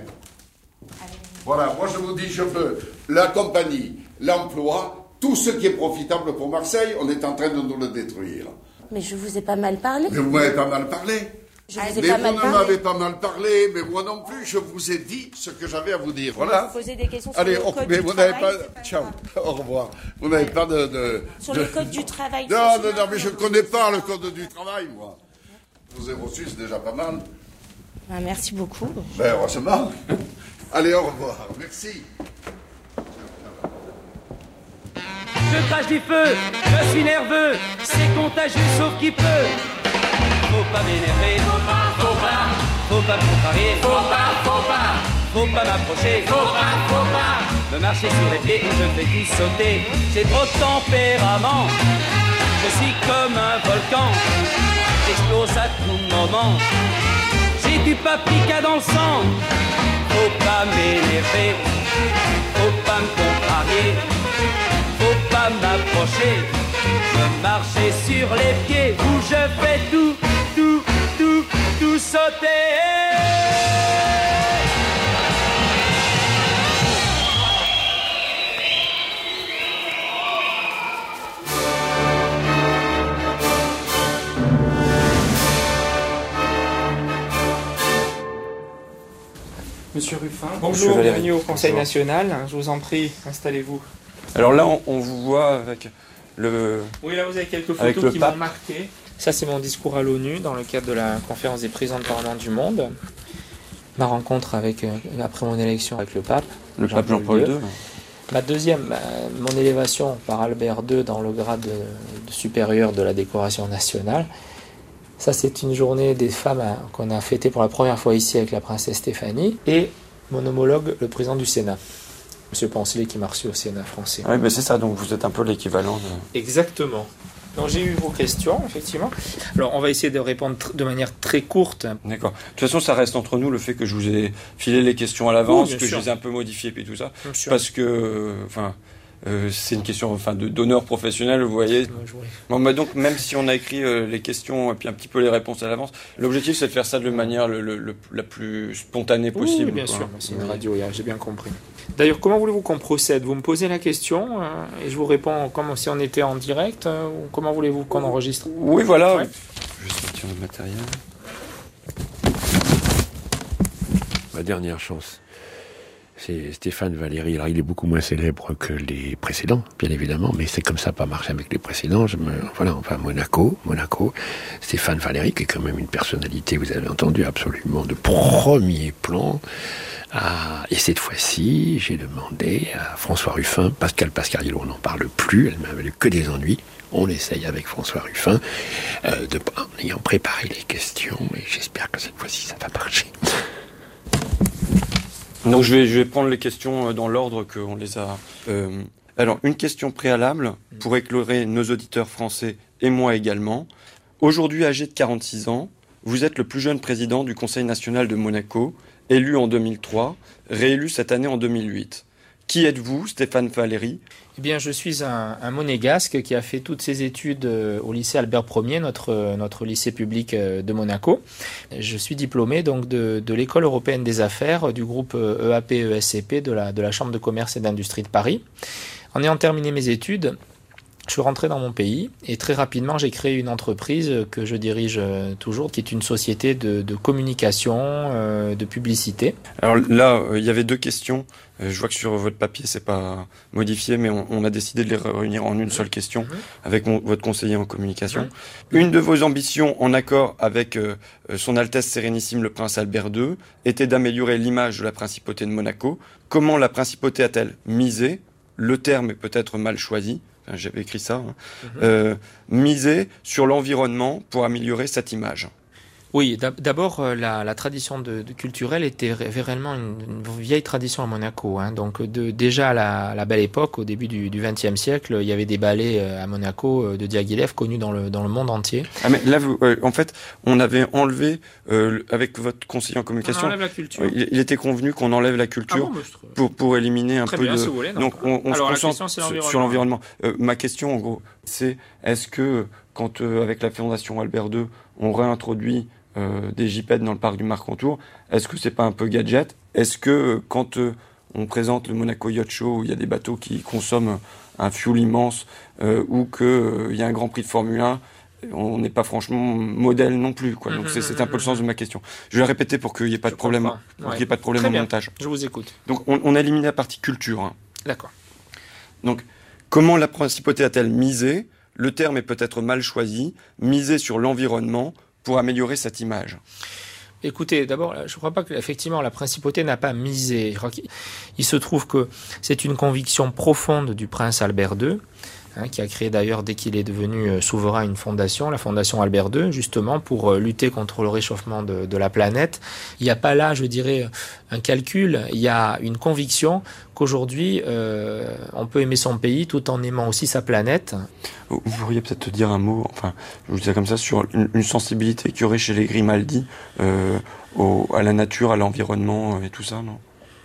Voilà, moi je vous dis, je veux la compagnie, l'emploi, tout ce qui est profitable pour Marseille, on est en train de nous le détruire. Mais je vous ai pas mal parlé. Mais vous m'avez pas mal parlé. Je vous ai mais pas vous mal ne parlé. m'avez pas mal parlé, mais moi non plus, je vous ai dit ce que j'avais à vous dire. Voilà. Vous posez des questions sur Allez, le code mais du vous travail. n'avez pas... pas... Ciao, au revoir. Vous n'avez pas de... de... Sur de... le code du travail. Non, non, non, mais je ne connais pas le code du travail, moi. Vous avez reçu, c'est déjà pas mal. Ah, merci beaucoup. Ben, heureusement. Allez, au revoir. Merci. Je crache du feu, je suis nerveux, c'est contagieux sauf qui peut. Faut pas m'énerver, faut pas, faut pas, faut pas me contrarier, faut pas, faut pas, faut pas m'approcher, faut pas, faut pas, me marcher sur les pieds où je fais tout sauter. J'ai trop de tempérament, je suis comme un volcan, j'explose à tout moment. J'ai du paprika dans le sang, faut pas m'énerver, faut pas me contrarier. Faut pas m'approcher, je marchais sur les pieds où je fais tout, tout, tout, tout sauter. Monsieur Ruffin, bonjour, bienvenue au Conseil bonjour. national, je vous en prie, installez-vous. Alors là, on, on vous voit avec le... Oui, là vous avez quelques photos qui m'ont marqué. Ça, c'est mon discours à l'ONU dans le cadre de la conférence des présidents de parlement du monde. Ma rencontre avec, euh, après mon élection avec le pape. Le pape Jean-Paul deux. Ma deuxième, ma, mon élévation par Albert deux dans le grade de, de supérieur de la décoration nationale. Ça, c'est une journée des femmes hein, qu'on a fêtée pour la première fois ici avec la princesse Stéphanie. Et mon homologue, le président du Sénat. Monsieur Poncelet qui m'a reçu au Sénat français. Oui, mais c'est ça, donc vous êtes un peu l'équivalent de... Exactement. Donc j'ai eu vos questions, effectivement. Alors on va essayer de répondre tr- de manière très courte. D'accord. De toute façon, ça reste entre nous, le fait que je vous ai filé les questions à l'avance, oui, que sûr. je les ai un peu modifiées et tout ça. Bien sûr. Parce que, enfin, euh, c'est une question enfin, de, d'honneur professionnel, vous voyez. Bon, bah, donc, même si on a écrit euh, les questions et puis un petit peu les réponses à l'avance, l'objectif c'est de faire ça de manière le, le, le, la plus spontanée possible. Oui, bien quoi. sûr, c'est une radio, j'ai bien compris. D'ailleurs, comment voulez-vous qu'on procède? Vous me posez la question euh, et je vous réponds comme si on était en direct euh, ou comment voulez-vous qu'on enregistre? Oui, voilà. Ouais. Je vais sortir le matériel. Ma dernière chance, c'est Stéphane Valéry. Alors, il est beaucoup moins célèbre que les précédents, bien évidemment, mais c'est comme ça, pas marché avec les précédents. Je me, voilà, enfin, Monaco, Monaco. Stéphane Valéry, qui est quand même une personnalité, vous avez entendu, absolument de premier plan. Ah, et cette fois-ci, j'ai demandé à François Ruffin, Pascal Pascariello, on n'en parle plus, elle m'a valu que des ennuis. On essaye avec François Ruffin, euh, de, en ayant préparé les questions, et j'espère que cette fois-ci, ça va marcher. Donc je vais, je vais prendre les questions dans l'ordre qu'on les a. Euh, alors, une question préalable pour éclairer nos auditeurs français et moi également. Aujourd'hui âgé de quarante-six ans, vous êtes le plus jeune président du Conseil national de Monaco, élu en deux mille trois, réélu cette année en deux mille huit. Qui êtes-vous, Stéphane Valéry ? Eh bien, je suis un, un monégasque qui a fait toutes ses études au lycée Albert Ier, notre, notre lycée public de Monaco. Je suis diplômé donc de, de l'École européenne des affaires, du groupe E A P E S C P de la, de la Chambre de commerce et d'industrie de Paris. En ayant terminé mes études, je suis rentré dans mon pays et très rapidement j'ai créé une entreprise que je dirige toujours, qui est une société de, de communication, euh, de publicité. Alors là, euh, il y avait deux questions. Euh, je vois que sur votre papier c'est pas modifié, mais on, on a décidé de les réunir en une seule question mmh. avec mon, votre conseiller en communication. Mmh. Une de vos ambitions, en accord avec euh, son Altesse Sérénissime le Prince Albert deux, était d'améliorer l'image de la principauté de Monaco. Comment la principauté a-t-elle misé ? Le terme est peut-être mal choisi. Enfin, j'avais écrit ça, hein. mmh. euh, miser sur l'environnement pour améliorer cette image. Oui, d'abord, la, la tradition de, de culturelle était réellement une, une vieille tradition à Monaco. Hein. Donc, de, déjà à la, à la belle époque, au début du vingtième siècle, il y avait des ballets à Monaco de Diaghilev connus dans le, dans le monde entier. Ah, mais là, vous, euh, en fait, on avait enlevé, euh, avec votre conseiller en communication, on enlève la culture. Il, il était convenu qu'on enlève la culture ah bon, pour, pour éliminer un Très peu bien, de... Si vous voulez, donc, on, on Alors, se concentre sur, sur l'environnement. Euh, ma question, en gros, c'est est-ce que, quand, euh, avec la Fondation Albert deux, on réintroduit Euh, des gypaètes dans le parc du Mercantour, est-ce que c'est pas un peu gadget ? Est-ce que euh, quand euh, on présente le Monaco Yacht Show où il y a des bateaux qui consomment un fuel immense euh, ou qu'il euh, y a un Grand Prix de Formule un, on n'est pas franchement modèle non plus, quoi. Donc mmh, c'est, c'est un peu le sens de ma question. Je vais la répéter pour qu'il n'y ait pas Je de problème, pour ouais. qu'il y ait pas de problème au montage. Je vous écoute. Donc on, on a éliminé la partie culture. Hein. D'accord. Donc comment la principauté a-t-elle misé ? Le terme est peut-être mal choisi. Miser sur l'environnement pour améliorer cette image. Écoutez, d'abord, je ne crois pas qu'effectivement la principauté n'a pas misé. Il se trouve que c'est une conviction profonde du prince Albert deux, hein, qui a créé d'ailleurs, dès qu'il est devenu souverain, une fondation, la fondation Albert deux, justement pour lutter contre le réchauffement de, de la planète. Il n'y a pas là, je dirais, un calcul, il y a une conviction qu'aujourd'hui, euh, on peut aimer son pays tout en aimant aussi sa planète. Vous pourriez peut-être dire un mot, enfin, je vous disais comme ça, sur une, une sensibilité qu'il y aurait chez les Grimaldi euh, au, à la nature, à l'environnement et tout ça, non ?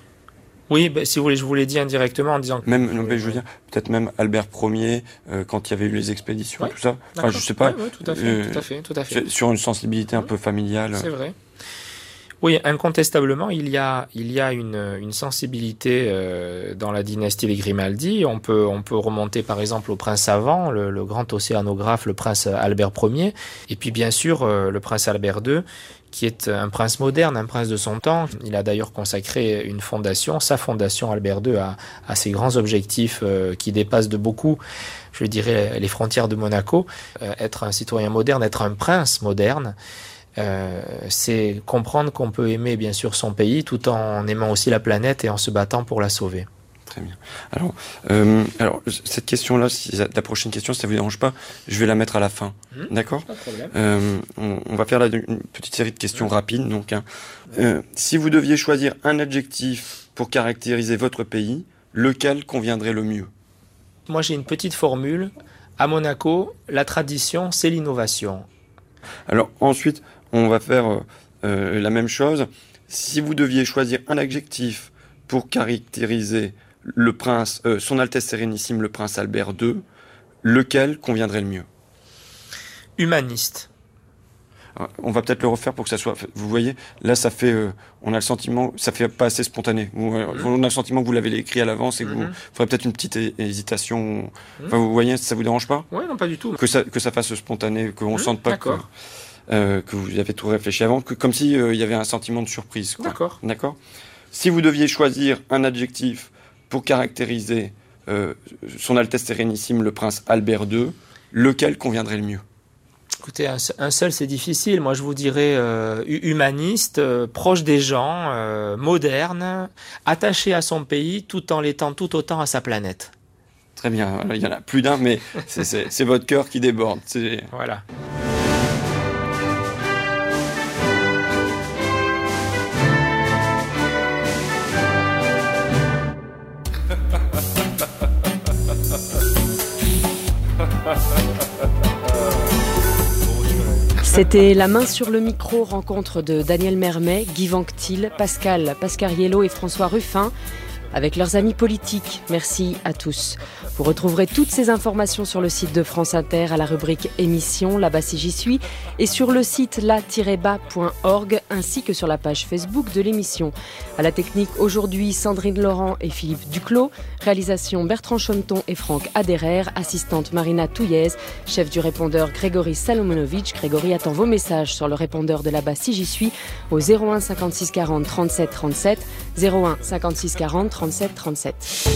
Oui, bah, si vous voulez, je vous l'ai dit indirectement en disant que... Même, non, mais je veux dire, peut-être même Albert Ier, euh, quand il y avait eu les expéditions et ouais, tout ça. Enfin, je sais pas. Ouais, ouais, tout à fait, euh, tout à fait, tout à fait. Sur une sensibilité un peu familiale. C'est vrai. Oui, incontestablement, il y a, il y a une, une sensibilité euh, dans la dynastie des Grimaldi. On peut, on peut remonter par exemple au prince avant, le, le grand océanographe, le prince Albert Ier, et puis bien sûr euh, le prince Albert deux, qui est un prince moderne, un prince de son temps. Il a d'ailleurs consacré une fondation, sa fondation Albert deux, à, à ses grands objectifs euh, qui dépassent de beaucoup, je dirais, les frontières de Monaco. Euh, être un citoyen moderne, être un prince moderne, Euh, c'est comprendre qu'on peut aimer bien sûr son pays tout en aimant aussi la planète et en se battant pour la sauver. Très bien. Alors, euh, alors cette question-là, si la prochaine question, si ça vous dérange pas, je vais la mettre à la fin. Mmh, D'accord ? Pas de problème. Euh, on, on va faire là une petite série de questions mmh. rapides. Donc, hein. euh, si vous deviez choisir un adjectif pour caractériser votre pays, lequel conviendrait le mieux ? Moi, j'ai une petite formule. À Monaco, la tradition, c'est l'innovation. Alors ensuite, on va faire euh, la même chose. Si vous deviez choisir un adjectif pour caractériser le prince, euh, son Altesse Sérénissime, le prince Albert deux, lequel conviendrait le mieux ? Humaniste. Alors, on va peut-être le refaire pour que ça soit... Vous voyez, là, ça fait... Euh, on a le sentiment... Ça fait pas assez spontané. Vous, mmh. On a le sentiment que vous l'avez écrit à l'avance et que mmh. vous... Il faudrait peut-être une petite hé- hésitation. Mmh. Enfin, vous voyez, ça vous dérange pas ? Oui, non, pas du tout. Que ça, que ça fasse spontané, qu'on ne mmh. sente pas que, euh, que vous avez tout réfléchi avant, que, comme s'il euh, y avait un sentiment de surprise. Quoi. D'accord. D'accord ? Si vous deviez choisir un adjectif pour caractériser euh, son Altesse Sérénissime, le prince Albert deux, lequel conviendrait le mieux ? Écoutez, un, un seul, c'est difficile. Moi, je vous dirais euh, humaniste, euh, proche des gens, euh, moderne, attaché à son pays, tout en l'étant tout autant à sa planète. Très bien. Il y en a plus d'un, mais c'est, c'est, c'est votre cœur qui déborde. C'est... Voilà. C'était La main sur le micro, rencontre de Daniel Mermet, Guy Vanctil, Pascal Pascariello et François Ruffin avec leurs amis politiques. Merci à tous. Vous retrouverez toutes ces informations sur le site de France Inter à la rubrique émission, là-bas si j'y suis, et sur le site la tiret bas point org ainsi que sur la page Facebook de l'émission. À la technique aujourd'hui, Sandrine Laurent et Philippe Duclos, réalisation Bertrand Chonton et Franck Aderer, assistante Marina Touillez, chef du répondeur Grégory Salomonovitch. Grégory attend vos messages sur le répondeur de là-bas si j'y suis au zéro un cinquante-six quarante trente-sept trente-sept, zéro un cinquante-six quarante trente-sept trente-sept.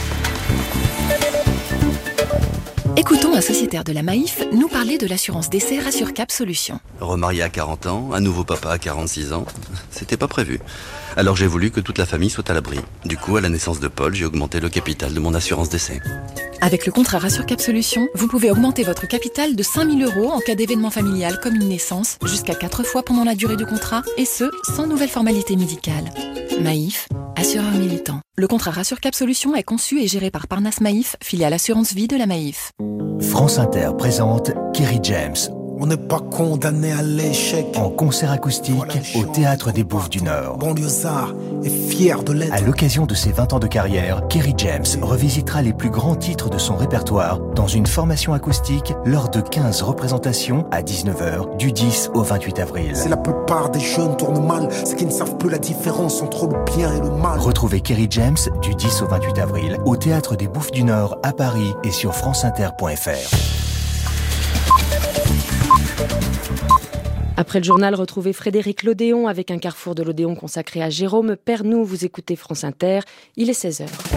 Écoutons un sociétaire de la Maïf nous parler de l'assurance décès Rassurcap Solutions. Remarié à quarante ans, un nouveau papa à quarante-six ans, c'était pas prévu. Alors j'ai voulu que toute la famille soit à l'abri. Du coup, à la naissance de Paul, j'ai augmenté le capital de mon assurance décès. Avec le contrat Rassurcap Solutions, vous pouvez augmenter votre capital de cinq mille euros en cas d'événement familial comme une naissance, jusqu'à quatre fois pendant la durée du contrat, et ce, sans nouvelle formalité médicale. Maïf, assureur militant. Le contrat Rassurcap Solutions est conçu et géré par Parnasse Maïf, filiale assurance vie de la Maïf. France Inter présente Kerry James. On n'est pas condamné à l'échec. En concert acoustique au Théâtre des Bouffes du Nord. Banlieusard est fier de l'être. À l'occasion de ses vingt ans de carrière, Kerry James revisitera les plus grands titres de son répertoire dans une formation acoustique lors de quinze représentations à dix-neuf heures du dix au vingt-huit avril. C'est la plupart des jeunes tournent mal, c'est qu'ils ne savent plus la différence entre le bien et le mal. Retrouvez Kerry James du dix au vingt-huit avril au Théâtre des Bouffes du Nord à Paris et sur franceinter point f r. Après le journal, retrouvez Frédéric Lodéon avec un carrefour de l'Odéon consacré à Jérôme Pernou. Vous écoutez France Inter, il est seize heures.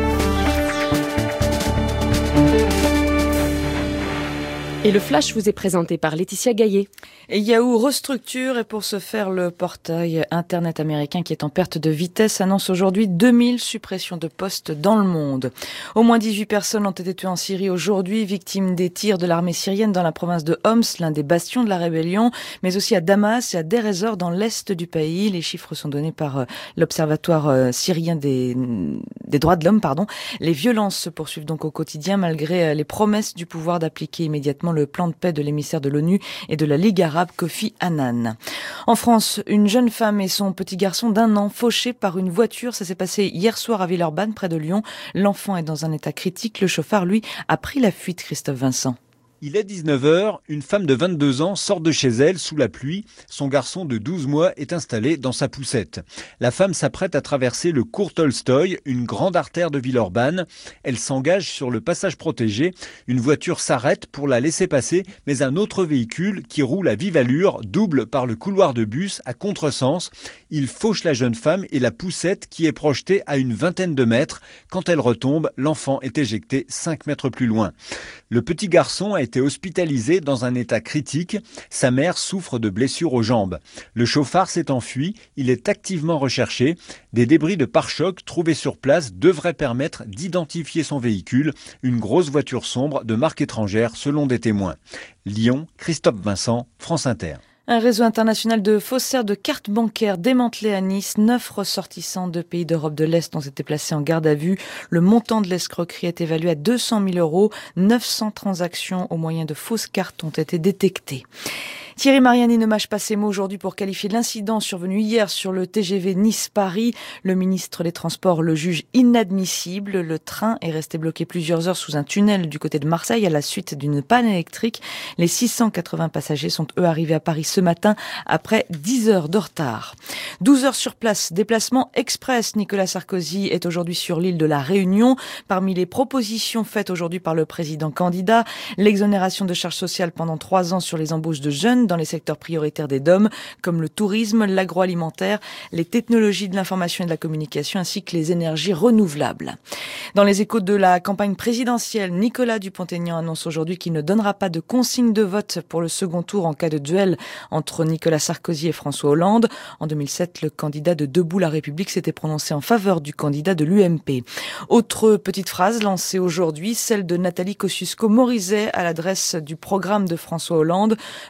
Et le flash vous est présenté par Laetitia Gaillet. Et Yahoo restructure et pour ce faire, le portail Internet américain qui est en perte de vitesse annonce aujourd'hui deux mille suppressions de postes dans le monde. Au moins dix-huit personnes ont été tuées en Syrie aujourd'hui, victimes des tirs de l'armée syrienne dans la province de Homs, l'un des bastions de la rébellion, mais aussi à Damas et à Deir ez-Zor dans l'est du pays. Les chiffres sont donnés par l'Observatoire syrien des, des droits de l'homme. Pardon. Les violences se poursuivent donc au quotidien malgré les promesses du pouvoir d'appliquer immédiatement le plan de paix de l'émissaire de l'ONU et de la Ligue arabe Kofi Annan. En France, une jeune femme et son petit garçon d'un an fauchés par une voiture. Ça s'est passé hier soir à Villeurbanne, près de Lyon. L'enfant est dans un état critique. Le chauffard, lui, a pris la fuite, Christophe Vincent. Il est dix-neuf heures, une femme de vingt-deux ans sort de chez elle sous la pluie. Son garçon de douze mois est installé dans sa poussette. La femme s'apprête à traverser le cours Tolstoï, une grande artère de Villeurbanne. Elle s'engage sur le passage protégé. Une voiture s'arrête pour la laisser passer, mais un autre véhicule qui roule à vive allure double par le couloir de bus à contresens. Il fauche la jeune femme et la poussette qui est projetée à une vingtaine de mètres. Quand elle retombe, l'enfant est éjecté cinq mètres plus loin. Le petit garçon a été hospitalisé dans un état critique. Sa mère souffre de blessures aux jambes. Le chauffard s'est enfui. Il est activement recherché. Des débris de pare-choc trouvés sur place devraient permettre d'identifier son véhicule. Une grosse voiture sombre de marque étrangère selon des témoins. Lyon, Christophe Vincent, France Inter. Un réseau international de faussaires de cartes bancaires démantelé à Nice. Neuf ressortissants de pays d'Europe de l'Est ont été placés en garde à vue. Le montant de l'escroquerie est évalué à deux cent mille euros. neuf cents transactions au moyen de fausses cartes ont été détectées. Thierry Mariani ne mâche pas ses mots aujourd'hui pour qualifier l'incident survenu hier sur le T G V Nice-Paris. Le ministre des Transports le juge inadmissible. Le train est resté bloqué plusieurs heures sous un tunnel du côté de Marseille à la suite d'une panne électrique. Les six cent quatre-vingts passagers sont eux arrivés à Paris ce matin après dix heures de retard. douze heures sur place, déplacement express. Nicolas Sarkozy est aujourd'hui sur l'île de la Réunion. Parmi les propositions faites aujourd'hui par le président candidat, l'exonération de charges sociales pendant trois ans sur les embauches de jeunes dans les secteurs prioritaires des D O M, comme le tourisme, l'agroalimentaire, les technologies de l'information et de la communication, ainsi que les énergies renouvelables. Dans les échos de la campagne présidentielle, Nicolas Dupont-Aignan annonce aujourd'hui qu'il ne donnera pas de consigne de vote pour le second tour en cas de duel entre Nicolas Sarkozy et François Hollande. En deux mille sept, le candidat de Debout la République s'était prononcé en faveur du candidat de l'U M P. Autre petite phrase lancée aujourd'hui, celle de Nathalie Kosciusko-Morizet à l'adresse du programme de François Hollande. Selon la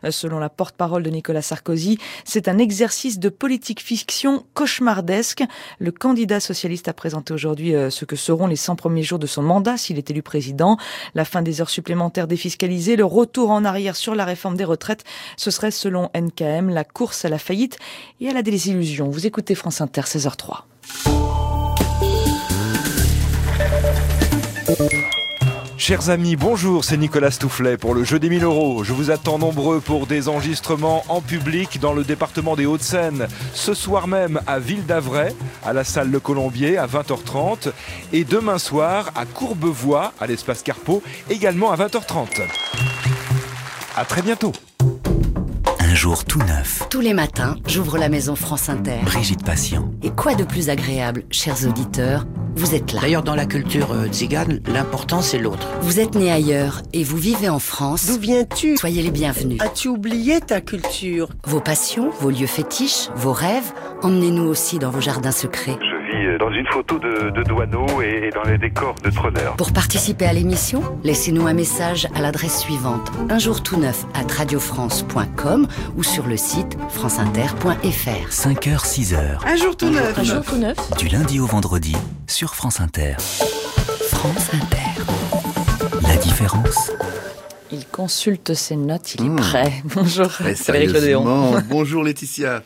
porte-parole de Nicolas Sarkozy. C'est un exercice de politique fiction cauchemardesque. Le candidat socialiste a présenté aujourd'hui ce que seront les cent premiers jours de son mandat s'il est élu président. La fin des heures supplémentaires défiscalisées, le retour en arrière sur la réforme des retraites, ce serait selon N K M la course à la faillite et à la désillusion. Vous écoutez France Inter, seize heures trois. Chers amis, bonjour, c'est Nicolas Stoufflet pour le jeu des mille euros. Je vous attends nombreux pour des enregistrements en public dans le département des Hauts-de-Seine. Ce soir même à Ville-d'Avray, à la salle Le Colombier à vingt heures trente. Et demain soir à Courbevoie, à l'espace Carpeau, également à vingt heures trente. À très bientôt. Un jour tout neuf. Tous les matins, j'ouvre la maison France Inter. Brigitte Patient. Et quoi de plus agréable, chers auditeurs, vous êtes là. D'ailleurs, dans la culture euh, tzigane, l'important c'est l'autre. Vous êtes né ailleurs et vous vivez en France. D'où viens-tu? Soyez les bienvenus. As-tu oublié ta culture? Vos passions, vos lieux fétiches, vos rêves, emmenez-nous aussi dans vos jardins secrets. Je vis dans une photo de, de Douaneau et dans les décors de Trener. Pour participer à l'émission, laissez-nous un message à l'adresse suivante: un jour tout neuf arobase radiofrance point com ou sur le site franceinter point f r. cinq heures, six heures. Un jour tout neuf. Un jour tout neuf. Du lundi au vendredi sur France Inter. France Inter. La différence. Il consulte ses notes, il est mmh. prêt. Bonjour, Très Frédéric Lodéon. Bonjour Laetitia.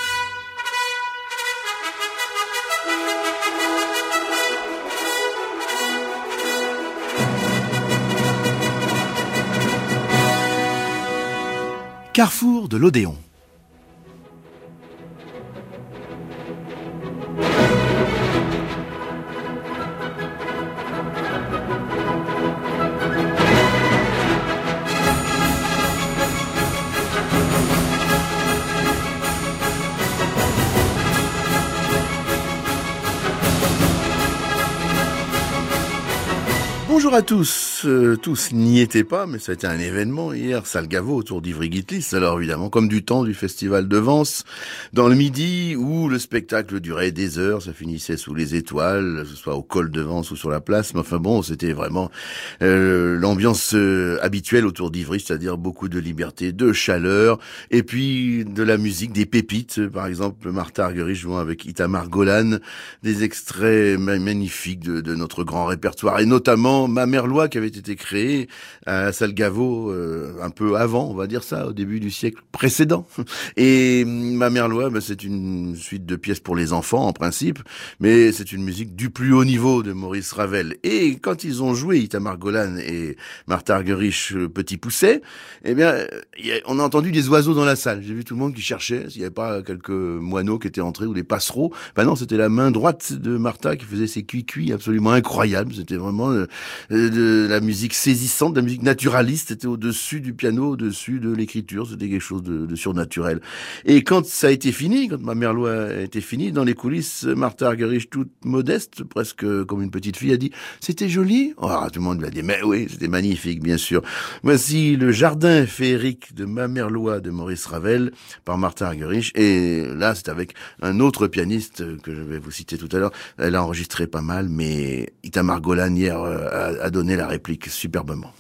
Carrefour de l'Odéon. Bonjour à tous, euh, tous n'y étaient pas, mais ça a été un événement hier, Salgavo autour d'Ivry-Gitlis, alors évidemment, comme du temps du festival de Vence, dans le midi, où le spectacle durait des heures, ça finissait sous les étoiles, que ce soit au col de Vence ou sur la place, mais enfin bon, c'était vraiment euh, l'ambiance euh, habituelle autour d'Ivry, c'est-à-dire beaucoup de liberté, de chaleur, et puis de la musique, des pépites, par exemple Martha Argerich jouant avec Itamar Golan, des extraits magnifiques de, de notre grand répertoire, et notamment Ma Merlois qui avait été créée à Salgavo euh, un peu avant, on va dire ça, au début du siècle précédent. Et Ma Merlois, bah, c'est une suite de pièces pour les enfants en principe, mais c'est une musique du plus haut niveau de Maurice Ravel. Et quand ils ont joué Itamar Golan et Martha Argerich Petit Pousset, eh bien, a, on a entendu des oiseaux dans la salle. J'ai vu tout le monde qui cherchait s'il n'y avait pas quelques moineaux qui étaient entrés ou des passereaux. Ben non, c'était la main droite de Martha qui faisait ses cuicuis absolument incroyables. C'était vraiment euh, de la musique saisissante, de la musique naturaliste. C'était au-dessus du piano, au-dessus de l'écriture. C'était quelque chose de, de surnaturel. Et quand ça a été fini, quand Ma Merlois a été fini, dans les coulisses, Martha Argerich, toute modeste, presque comme une petite fille, a dit « C'était joli ?» Oh, tout le monde lui a dit « Mais oui, c'était magnifique, bien sûr. » Voici le jardin féerique de Ma Merlois de Maurice Ravel par Martha Argerich. Et là, c'est avec un autre pianiste que je vais vous citer tout à l'heure. Elle a enregistré pas mal, mais Itamar Golan hier a, a donné la réplique superbement.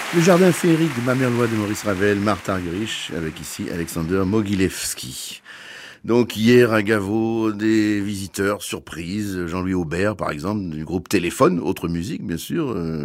Le jardin féerique de Mamerlois de Maurice Ravel, Marthe Argerich, avec ici Alexander Mogilevski. Donc hier à Gaveau, des visiteurs surprises, Jean-Louis Aubert par exemple, du groupe Téléphone, autre musique bien sûr, euh,